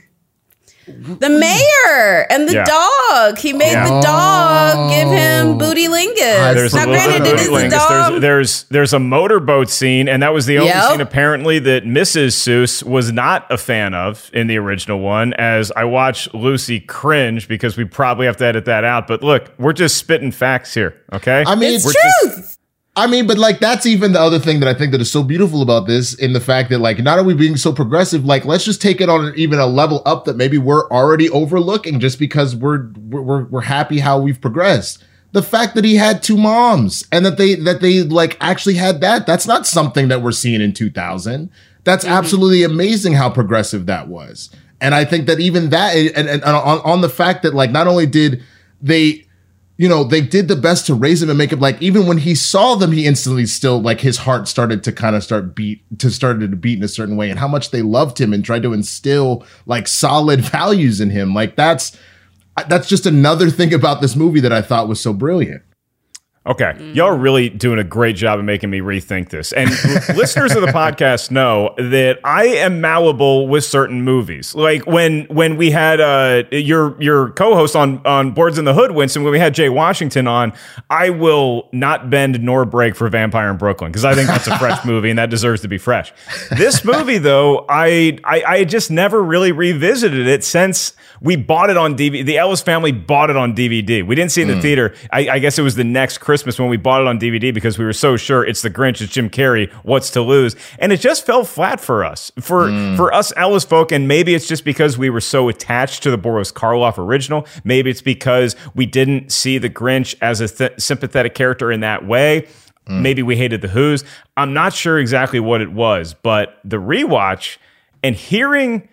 The mayor and the Yeah. dog. He made Yeah. the dog give him Bootylingus. There's Now, a little granted, bit it of is a Bootylingus. dog. There's, there's there's a motorboat scene, and that was the only Yep. scene apparently that Missus Seuss was not a fan of in the original one. As I watch Lucy cringe because we probably have to edit that out. But look, we're just spitting facts here, okay? I mean, It's we're truth. just- I mean, but like that's even the other thing that I think that is so beautiful about this, in the fact that like not are we being so progressive, like let's just take it on an, even a level up that maybe we're already overlooking just because we're we're we're happy how we've progressed. The fact that he had two moms and that they that they like actually had that, that's not something that we're seeing in two thousand. That's mm-hmm. absolutely amazing how progressive that was. And I think that even that and, and on, on the fact that like not only did they you know, they did the best to raise him and make him like, even when he saw them, he instantly still like his heart started to kind of start beat to started to beat in a certain way, and how much they loved him and tried to instill like solid values in him. Like that's, that's just another thing about this movie that I thought was so brilliant. Okay. Y'all are really doing a great job of making me rethink this. And listeners of the podcast know that I am malleable with certain movies. Like when when we had uh, your your co-host on, on Boards in the Hood, Winston, when we had Jay Washington on, I will not bend nor break for Vampire in Brooklyn because I think that's a fresh movie and that deserves to be fresh. This movie, though, I, I, I just never really revisited it since we bought it on D V D. The Ellis family bought it on D V D. We didn't see it in the mm. theater. I, I guess it was the next Christmas when we bought it on D V D because we were so sure it's the Grinch, it's Jim Carrey, what's to lose? And it just fell flat for us. For mm. for us Ellis folk, and maybe it's just because we were so attached to the Boris Karloff original. Maybe it's because we didn't see the Grinch as a th- sympathetic character in that way. Mm. Maybe we hated the Who's. I'm not sure exactly what it was, but the rewatch and hearing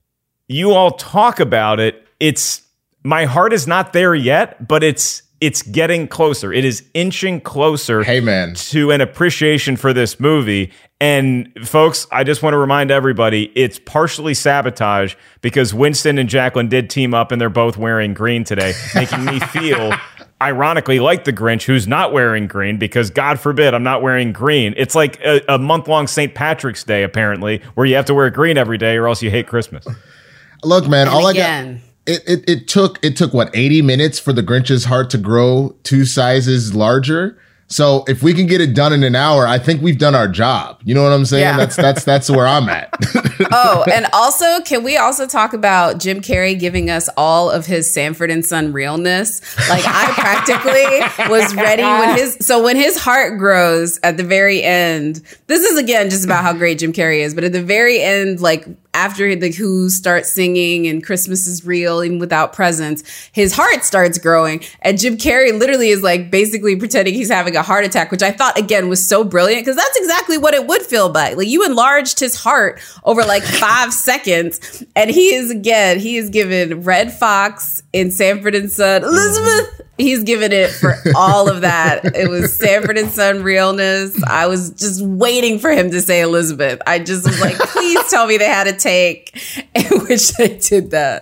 you all talk about it, it's my heart is not there yet, but it's it's getting closer. It is inching closer hey, man. to an appreciation for this movie. And folks, I just want to remind everybody, it's partially sabotage because Winston and Jacqueline did team up and they're both wearing green today, making me feel ironically like the Grinch who's not wearing green because God forbid I'm not wearing green. It's like a, a month-long Saint Patrick's Day, apparently, where you have to wear green every day or else you hate Christmas. Look, man, and all again. I got... It, it it took it took what eighty minutes for the Grinch's heart to grow two sizes larger. So if we can get it done in an hour, I think we've done our job. You know what I'm saying? Yeah. That's that's that's where I'm at. Oh, and also, can we also talk about Jim Carrey giving us all of his Sanford and Son realness? Like I practically was ready when his so when his heart grows at the very end. This is again just about how great Jim Carrey is, but at the very end, like after the Who starts singing and Christmas is real even without presents, his heart starts growing, and Jim Carrey literally is like basically pretending he's having a heart attack, which I thought again was so brilliant because that's exactly what it would feel like. Like you enlarged his heart over like five seconds, and he is again he is given Red Fox in Sanford and Son. Elizabeth, he's given it for all of that. It was Sanford and Son realness. I was just waiting for him to say Elizabeth. I just was like, please tell me they had a take in which they did that.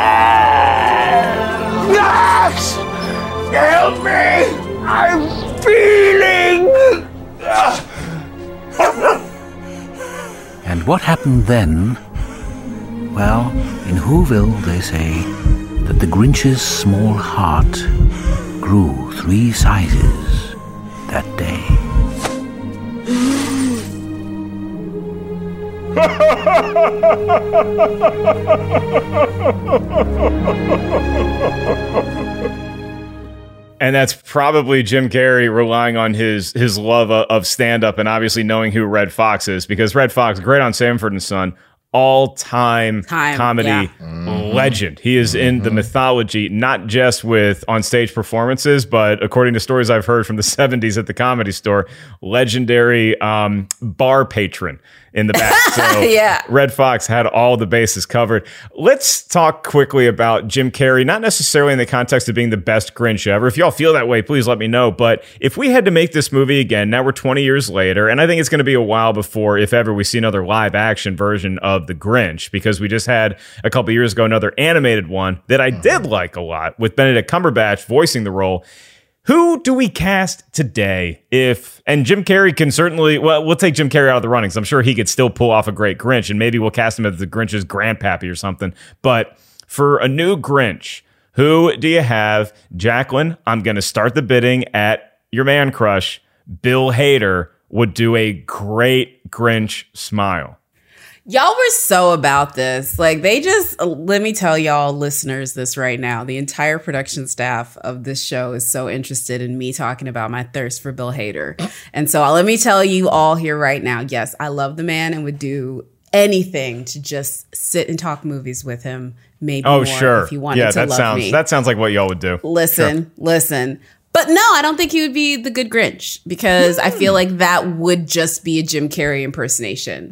Max! Help me! I'm feeling... And what happened then? Well, in Whoville they say that the Grinch's small heart grew three sizes that day. And that's probably Jim Carrey relying on his his love of, of stand-up and obviously knowing who Red Fox is, because Red Fox, great on Sanford and Son, all-time Time, comedy yeah. legend. He is in the mythology, not just with on-stage performances, but according to stories I've heard from the seventies at the Comedy Store, legendary um, bar patron in the back. So Yeah. Red Fox had all the bases covered. Let's talk quickly about Jim Carrey, not necessarily in the context of being the best Grinch ever. If y'all feel that way, please let me know. But if we had to make this movie again, now we're twenty years later, and I think it's going to be a while before, if ever, we see another live action version of The Grinch, because we just had a couple years ago another animated one that I did like a lot with Benedict Cumberbatch voicing the role. Who do we cast today? If and Jim Carrey can certainly, well, we'll take Jim Carrey out of the running, because I'm sure he could still pull off a great Grinch, and maybe we'll cast him as the Grinch's grandpappy or something. But for a new Grinch, who do you have? Jacqueline, I'm going to start the bidding at your man crush. Bill Hader would do a great Grinch smile. Y'all were so about this. Like, they just, let me tell y'all listeners this right now. The entire production staff of this show is so interested in me talking about my thirst for Bill Hader. And so uh, let me tell you all here right now. Yes, I love the man and would do anything to just sit and talk movies with him. Maybe Oh, more sure. if he wanted Yeah, to that love sounds me. that sounds like what y'all would do. Listen, Sure. listen. But no, I don't think he would be the good Grinch, because I feel like that would just be a Jim Carrey impersonation.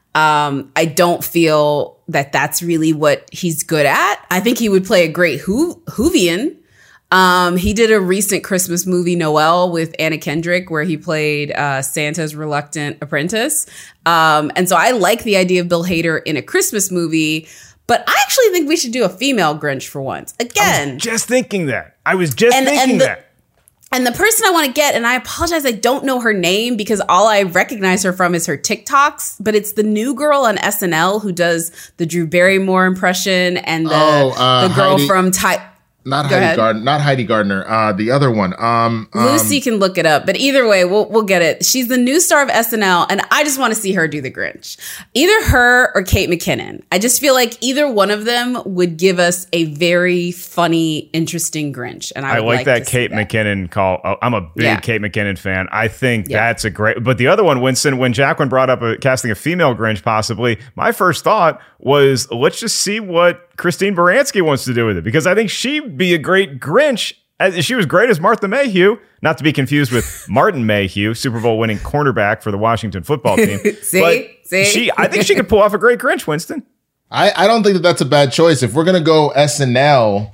Um, I don't feel that that's really what he's good at. I think he would play a great Who- Whovian. Um, he did a recent Christmas movie, Noel, with Anna Kendrick, where he played uh, Santa's reluctant apprentice. Um, and so I like the idea of Bill Hader in a Christmas movie, but I actually think we should do a female Grinch for once. Again. I was just thinking that. I was just And- thinking and the- that. And the person I want to get, and I apologize, I don't know her name because all I recognize her from is her TikToks, but it's the new girl on S N L who does the Drew Barrymore impression and the, Oh, uh, the girl Heidi- from Ty. Not Go Heidi ahead. Gardner. Not Heidi Gardner. Uh, the other one. Um, um, Lucy can look it up, but either way, we'll we'll get it. She's the new star of S N L, and I just want to see her do the Grinch. Either her or Kate McKinnon. I just feel like either one of them would give us a very funny, interesting Grinch, and I, I would like, like that to see Kate that. McKinnon call. Oh, I'm a big Yeah. Kate McKinnon fan. I think Yeah. that's a great. But the other one, Winston, when Jacqueline brought up a, casting a female Grinch, possibly, my first thought was, let's just see what Christine Baranski wants to do with it, because I think she'd be a great Grinch. As she was great as Martha Mayhew, not to be confused with Martin Mayhew, Super Bowl winning cornerback for the Washington football team. See? But See? she, I think she could pull off a great Grinch, Winston. I, I don't think that that's a bad choice. If we're gonna go S N L,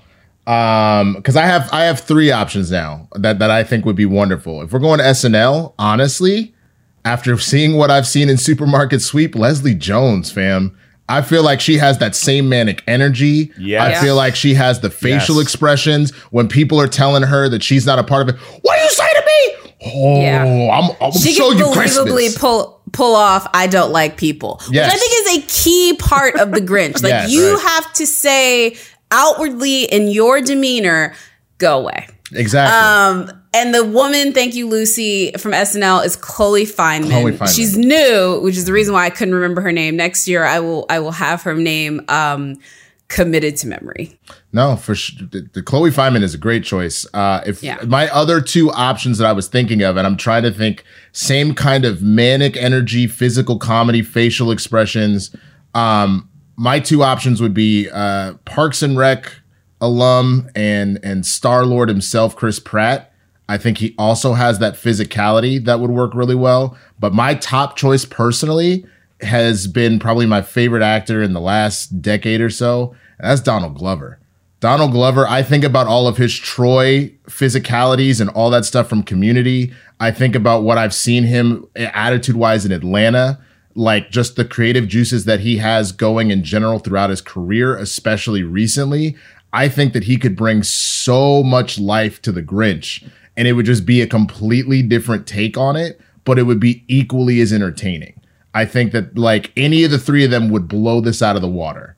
um, because I have I have three options now that that I think would be wonderful. If we're going to S N L, honestly, after seeing what I've seen in Supermarket Sweep, Leslie Jones, fam. I feel like she has that same manic energy. Yes. I feel like she has the facial Yes. expressions when people are telling her that she's not a part of it. What do you say to me? Oh, Yeah. I'm, I'm She show can you believably Christmas. pull pull off I don't like people. Yes. Which I think is a key part of the Grinch. Like Yes, you right. have to say outwardly in your demeanor, go away. Exactly. Um, and the woman, thank you, Lucy, from S N L is Chloe Fineman. Chloe Fineman. She's new, which is the reason why I couldn't remember her name. Next year, I will I will have her name um, committed to memory. No, for sure. The, the Chloe Fineman is a great choice. Uh, if Yeah. my other two options that I was thinking of, and I'm trying to think, same kind of manic energy, physical comedy, facial expressions. Um, my two options would be uh, Parks and Rec alum and and Star Lord himself, Chris Pratt. I think he also has that physicality that would work really well. But my top choice personally has been probably my favorite actor in the last decade or so, and that's Donald Glover. Donald Glover, I think about all of his Troy physicalities and all that stuff from Community. I think about what I've seen him attitude-wise in Atlanta, like just the creative juices that he has going in general throughout his career, especially recently. I think that he could bring so much life to the Grinch, and it would just be a completely different take on it, but it would be equally as entertaining. I think that like any of the three of them would blow this out of the water.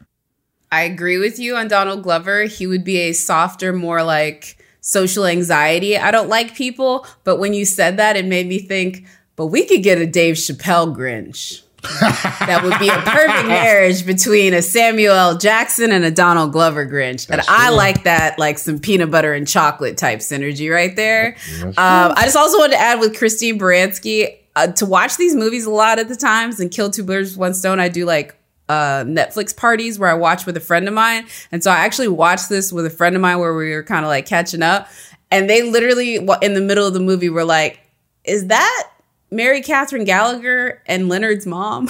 I agree with you on Donald Glover. He would be a softer, more like social anxiety. I don't like people, but when you said that, it made me think, but we could get a Dave Chappelle Grinch. That would be a perfect marriage between a Samuel L. Jackson and a Donald Glover Grinch. That's and I true. like that, like some peanut butter and chocolate type synergy right there. Um, I just also wanted to add with Christine Baranski, uh, to watch these movies a lot at the times and kill two birds with one stone. I do like uh, Netflix parties where I watch with a friend of mine. And so I actually watched this with a friend of mine where we were kind of like catching up. And they literally, in the middle of the movie, were like, is that Mary Catherine Gallagher and Leonard's mom?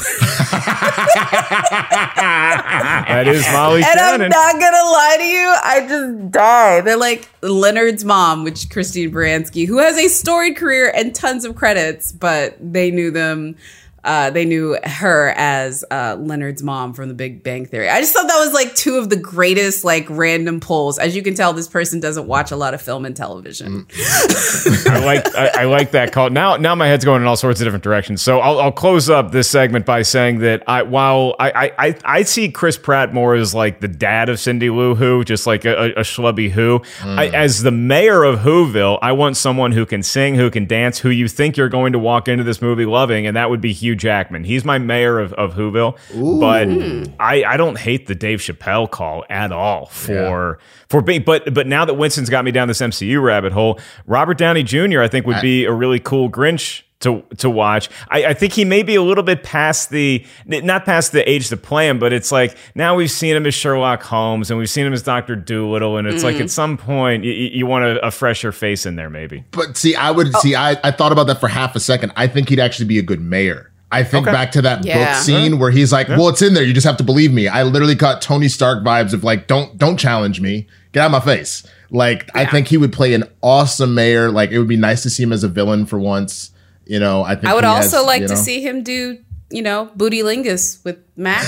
That is Molly And Shannon. I'm not gonna lie to you, I just die. They're like Leonard's mom, which is Christine Baranski, who has a storied career and tons of credits, but they knew them. Uh, they knew her as uh, Leonard's mom from The Big Bang Theory. I just thought that was like two of the greatest like random pulls. As you can tell, this person doesn't watch a lot of film and television. I like I, I like that call. Now now my head's going in all sorts of different directions. So I'll, I'll close up this segment by saying that I while I I, I see Chris Pratt more as like the dad of Cindy Lou Who, just like a, a schlubby Who. Mm. I, as the mayor of Whoville, I want someone who can sing, who can dance, who you think you're going to walk into this movie loving, and that would be Hugh Jackman. He's my mayor of, of Whoville. Ooh. But I, I don't hate the Dave Chappelle call at all for yeah. for being. But but now that Winston's got me down this M C U rabbit hole, Robert Downey Junior I think would be a really cool Grinch to to watch. I, I think he may be a little bit past the not past the age to play him, but it's like now we've seen him as Sherlock Holmes and we've seen him as Doctor Dolittle, and it's mm. like at some point you, you want a, a fresher face in there, maybe. But see, I would oh. see. I, I thought about that for half a second. I think he'd actually be a good mayor. I think okay. back to that yeah. book scene where he's like, yeah. well, it's in there. You just have to believe me. I literally caught Tony Stark vibes of like, don't don't challenge me. Get out of my face. Like, yeah. I think he would play an awesome mayor. Like, it would be nice to see him as a villain for once. You know, I think I would also has, like you know, to see him do, you know, Bootylingus with Max.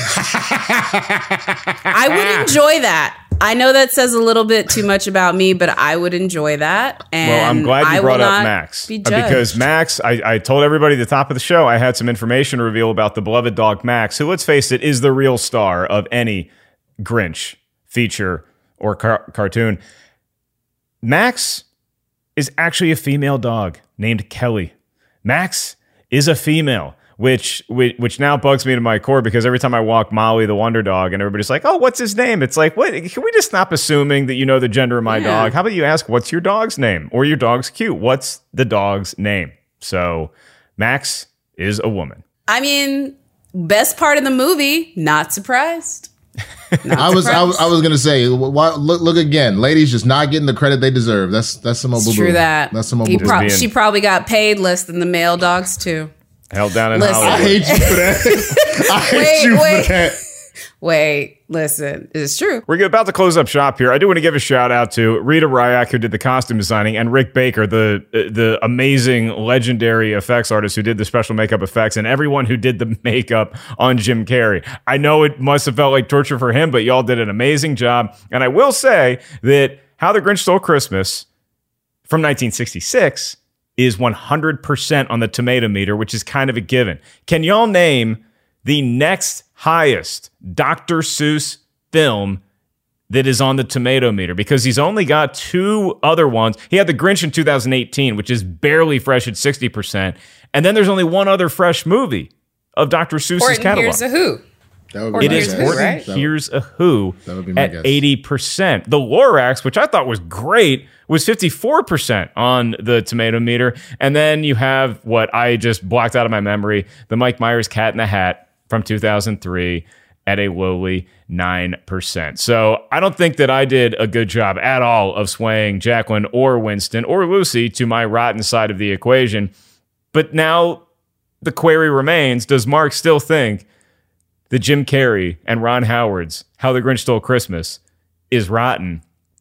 I would enjoy that. I know that says a little bit too much about me, but I would enjoy that. And well, I'm glad you I brought up Max. Be because Max, I, I told everybody at the top of the show, I had some information to reveal about the beloved dog Max, who, let's face it, is the real star of any Grinch feature or car- cartoon. Max is actually a female dog named Kelly. Max is a female. Which, which which now bugs me to my core, because every time I walk Molly the Wonder Dog and everybody's like, oh, what's his name? It's like, what? Can we just stop assuming that you know the gender of my yeah. dog? How about you ask, what's your dog's name? Or your dog's cute. What's the dog's name? So Max is a woman. I mean, best part of the movie, not surprised. Not I was I was I was gonna say, why, look look again, ladies just not getting the credit they deserve. That's that's some it's true that that's some he pro- she probably got paid less than the male dogs too. Held down in listen. Hollywood. I hate you for that. I hate wait, you wait. for that. Wait, listen, it's true. We're about to close up shop here. I do want to give a shout out to Rita Ryak, who did the costume designing, and Rick Baker, the the amazing, legendary effects artist who did the special makeup effects, and everyone who did the makeup on Jim Carrey. I know it must have felt like torture for him, but y'all did an amazing job. And I will say that How the Grinch Stole Christmas from nineteen sixty-six is one hundred percent on the tomato meter, which is kind of a given. Can y'all name the next highest Doctor Seuss film that is on the tomato meter? Because he's only got two other ones. He had The Grinch in two thousand eighteen, which is barely fresh at sixty percent. And then there's only one other fresh movie of Doctor Seuss's Horton catalog. Hears a Who. That would be it my is guess. Horton right? Hears a Who that would be my at guess. eighty percent. The Lorax, which I thought was great, was fifty-four percent on the tomato meter. And then you have what I just blocked out of my memory, the Mike Myers Cat in the Hat from two thousand three at a lowly nine percent. So I don't think that I did a good job at all of swaying Jacqueline or Winston or Lucy to my rotten side of the equation. But now the query remains, does Mark still think that Jim Carrey and Ron Howard's How the Grinch Stole Christmas is rotten?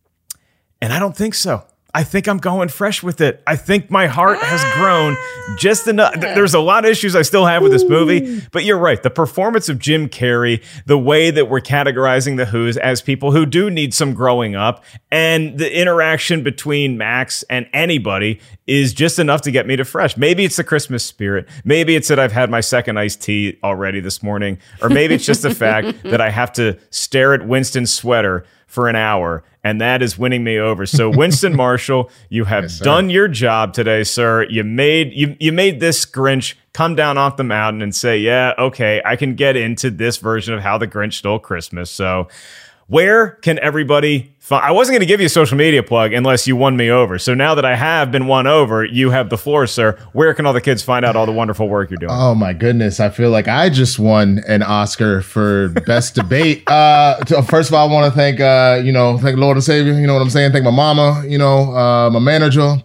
And I don't think so. I think I'm going fresh with it. I think my heart has grown just enough. There's a lot of issues I still have with this movie, but you're right. The performance of Jim Carrey, the way that we're categorizing the Who's as people who do need some growing up, and the interaction between Max and anybody is just enough to get me to fresh. Maybe it's the Christmas spirit. Maybe it's that I've had my second iced tea already this morning. Or maybe it's just the fact that I have to stare at Winston's sweater for an hour, and that is winning me over. So Winston Marshall, you have yes, done your job today, sir. You made you you made this Grinch come down off the mountain and say, yeah, okay, I can get into this version of how the Grinch stole Christmas. So where can everybody find? I wasn't going to give you a social media plug unless you won me over. So now that I have been won over, you have the floor, sir. Where can all the kids find out all the wonderful work you're doing? Oh my goodness. I feel like I just won an Oscar for best debate. Uh, so first of all, I want to thank, uh, you know, thank Lord and Savior. You know what I'm saying? Thank my mama, you know, uh, my manager.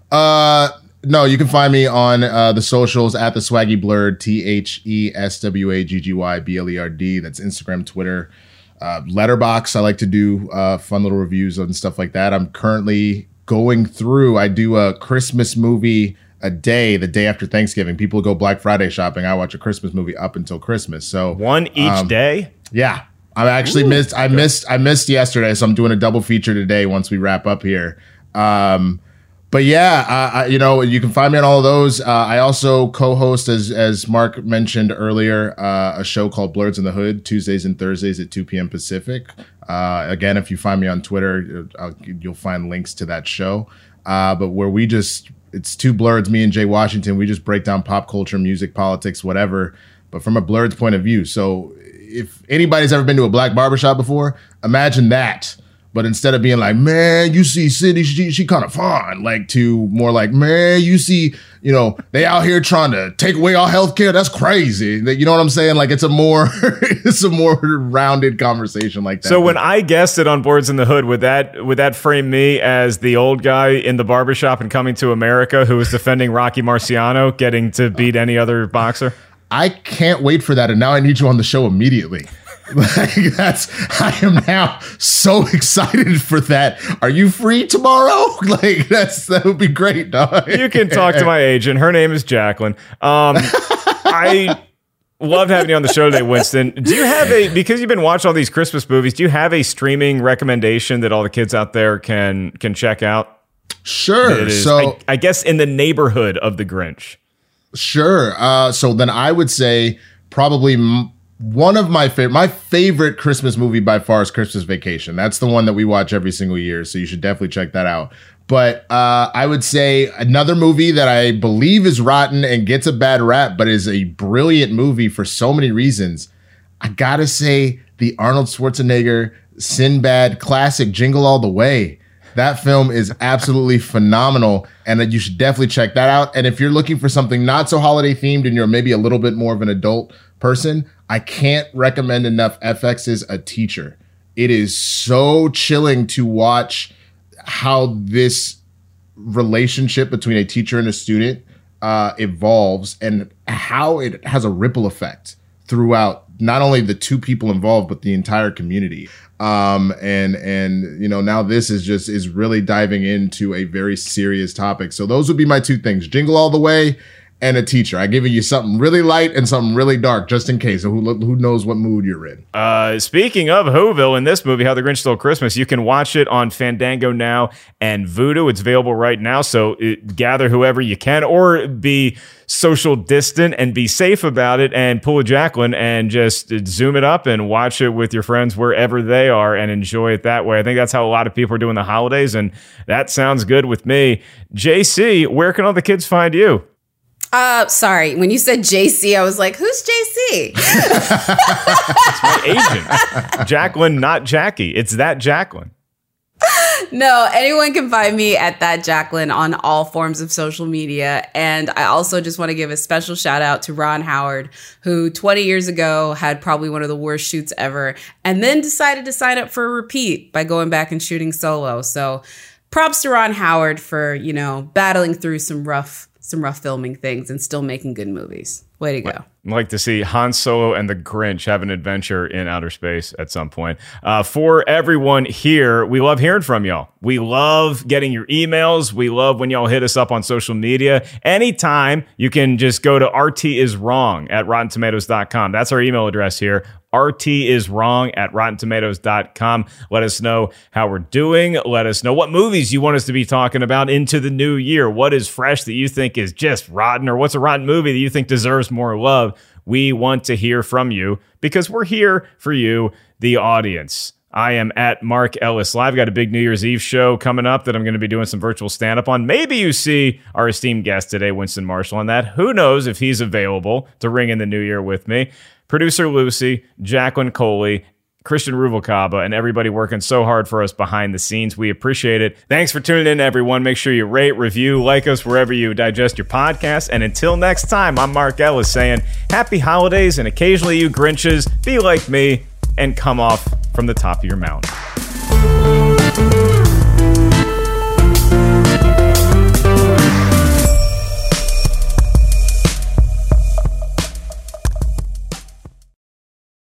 Uh, no, you can find me on uh, the socials at the Swaggy Blurred, T H E S W A G G Y B L E R D. That's Instagram, Twitter. Uh, Letterboxd, I like to do uh, fun little reviews and stuff like that. I'm currently going through, I do a Christmas movie a day, the day after Thanksgiving. People go Black Friday shopping. I watch a Christmas movie up until Christmas. So one each um, day? Yeah. I actually Ooh, missed, I missed, I missed yesterday. So I'm doing a double feature today once we wrap up here. Um, But yeah, uh, you know, you can find me on all of those. Uh, I also co-host, as as Mark mentioned earlier, uh, a show called Blurs in the Hood, Tuesdays and Thursdays at two p.m. Pacific. Uh, again, if you find me on Twitter, I'll, you'll find links to that show. Uh, but where we just, it's two Blurs, me and Jay Washington, we just break down pop culture, music, politics, whatever, but from a Blurs point of view. So if anybody's ever been to a black barbershop before, imagine that. But instead of being like, man, you see City, she, she kind of fun, like to more like, man, you see, you know, they out here trying to take away our healthcare. That's crazy. You know what I'm saying? Like it's a more, it's a more rounded conversation like that. So when I guessed it on Boards in the Hood, would that would that frame me as the old guy in the barbershop and Coming to America who was defending Rocky Marciano, getting to beat any other boxer? I can't wait for that. And now I need you on the show immediately. Like that's, I am now so excited for that. Are you free tomorrow? Like that's, that would be great, dog. You can talk to my agent. Her name is Jacqueline. Um, I loved having you on the show today, Winston. Do you have a, because you've been watching all these Christmas movies, do you have a streaming recommendation that all the kids out there can, can check out? Sure. Is, so I, I guess in the neighborhood of the Grinch. Sure. Uh, so then I would say probably m- one of my favorite, my favorite Christmas movie by far is Christmas Vacation. That's the one that we watch every single year. So you should definitely check that out. But uh, I would say another movie that I believe is rotten and gets a bad rap, but is a brilliant movie for so many reasons. I gotta say the Arnold Schwarzenegger Sinbad classic Jingle All the Way. That film is absolutely phenomenal, and you should definitely check that out. And if you're looking for something not so holiday themed and you're maybe a little bit more of an adult person, I can't recommend enough F X's A Teacher. It is so chilling to watch how this relationship between a teacher and a student uh, evolves and how it has a ripple effect throughout not only the two people involved, but the entire community. Um, and, and, you know, now this is just, is really diving into a very serious topic. So those would be my two things, Jingle All the Way and A Teacher. I giving you something really light and something really dark, just in case. So who, who knows what mood you're in. Uh, speaking of Whoville, in this movie, How the Grinch Stole Christmas, you can watch it on Fandango now and Vudu. It's available right now. So it, gather whoever you can, or be social distant and be safe about it, and pull a Jacqueline and just zoom it up and watch it with your friends wherever they are and enjoy it that way. I think that's how a lot of people are doing the holidays, and that sounds good with me. J C, where can all the kids find you? Uh, sorry. When you said J C, I was like, who's J C? It's my agent. Jacqueline, not Jackie. It's that Jacqueline. No, anyone can find me at that Jacqueline on all forms of social media. And I also just want to give a special shout out to Ron Howard, who twenty years ago had probably one of the worst shoots ever, and then decided to sign up for a repeat by going back and shooting solo. So props to Ron Howard for, you know, battling through some rough some rough filming things and still making good movies. Way to go. I'd like to see Han Solo and the Grinch have an adventure in outer space at some point. Uh, for everyone here, we love hearing from y'all. We love getting your emails. We love when y'all hit us up on social media. Anytime, you can just go to R T is wrong at rotten tomatoes dot com. That's our email address here. R T is wrong at rotten tomatoes dot com. Let us know how we're doing. Let us know what movies you want us to be talking about into the new year. What is fresh that you think is just rotten, or what's a rotten movie that you think deserves more love? We want to hear from you because we're here for you, the audience. I am at Mark Ellis Live. Got a big New Year's Eve show coming up that I'm going to be doing some virtual stand-up on. Maybe you see our esteemed guest today, Winston Marshall, on that. Who knows if he's available to ring in the new year with me. Producer Lucy, Jacqueline Coley, Christian Ruvalcaba, and everybody working so hard for us behind the scenes. We appreciate it. Thanks for tuning in, everyone. Make sure you rate, review, like us wherever you digest your podcast. And until next time, I'm Mark Ellis saying happy holidays, and occasionally you Grinches, be like me and come off from the top of your mountain.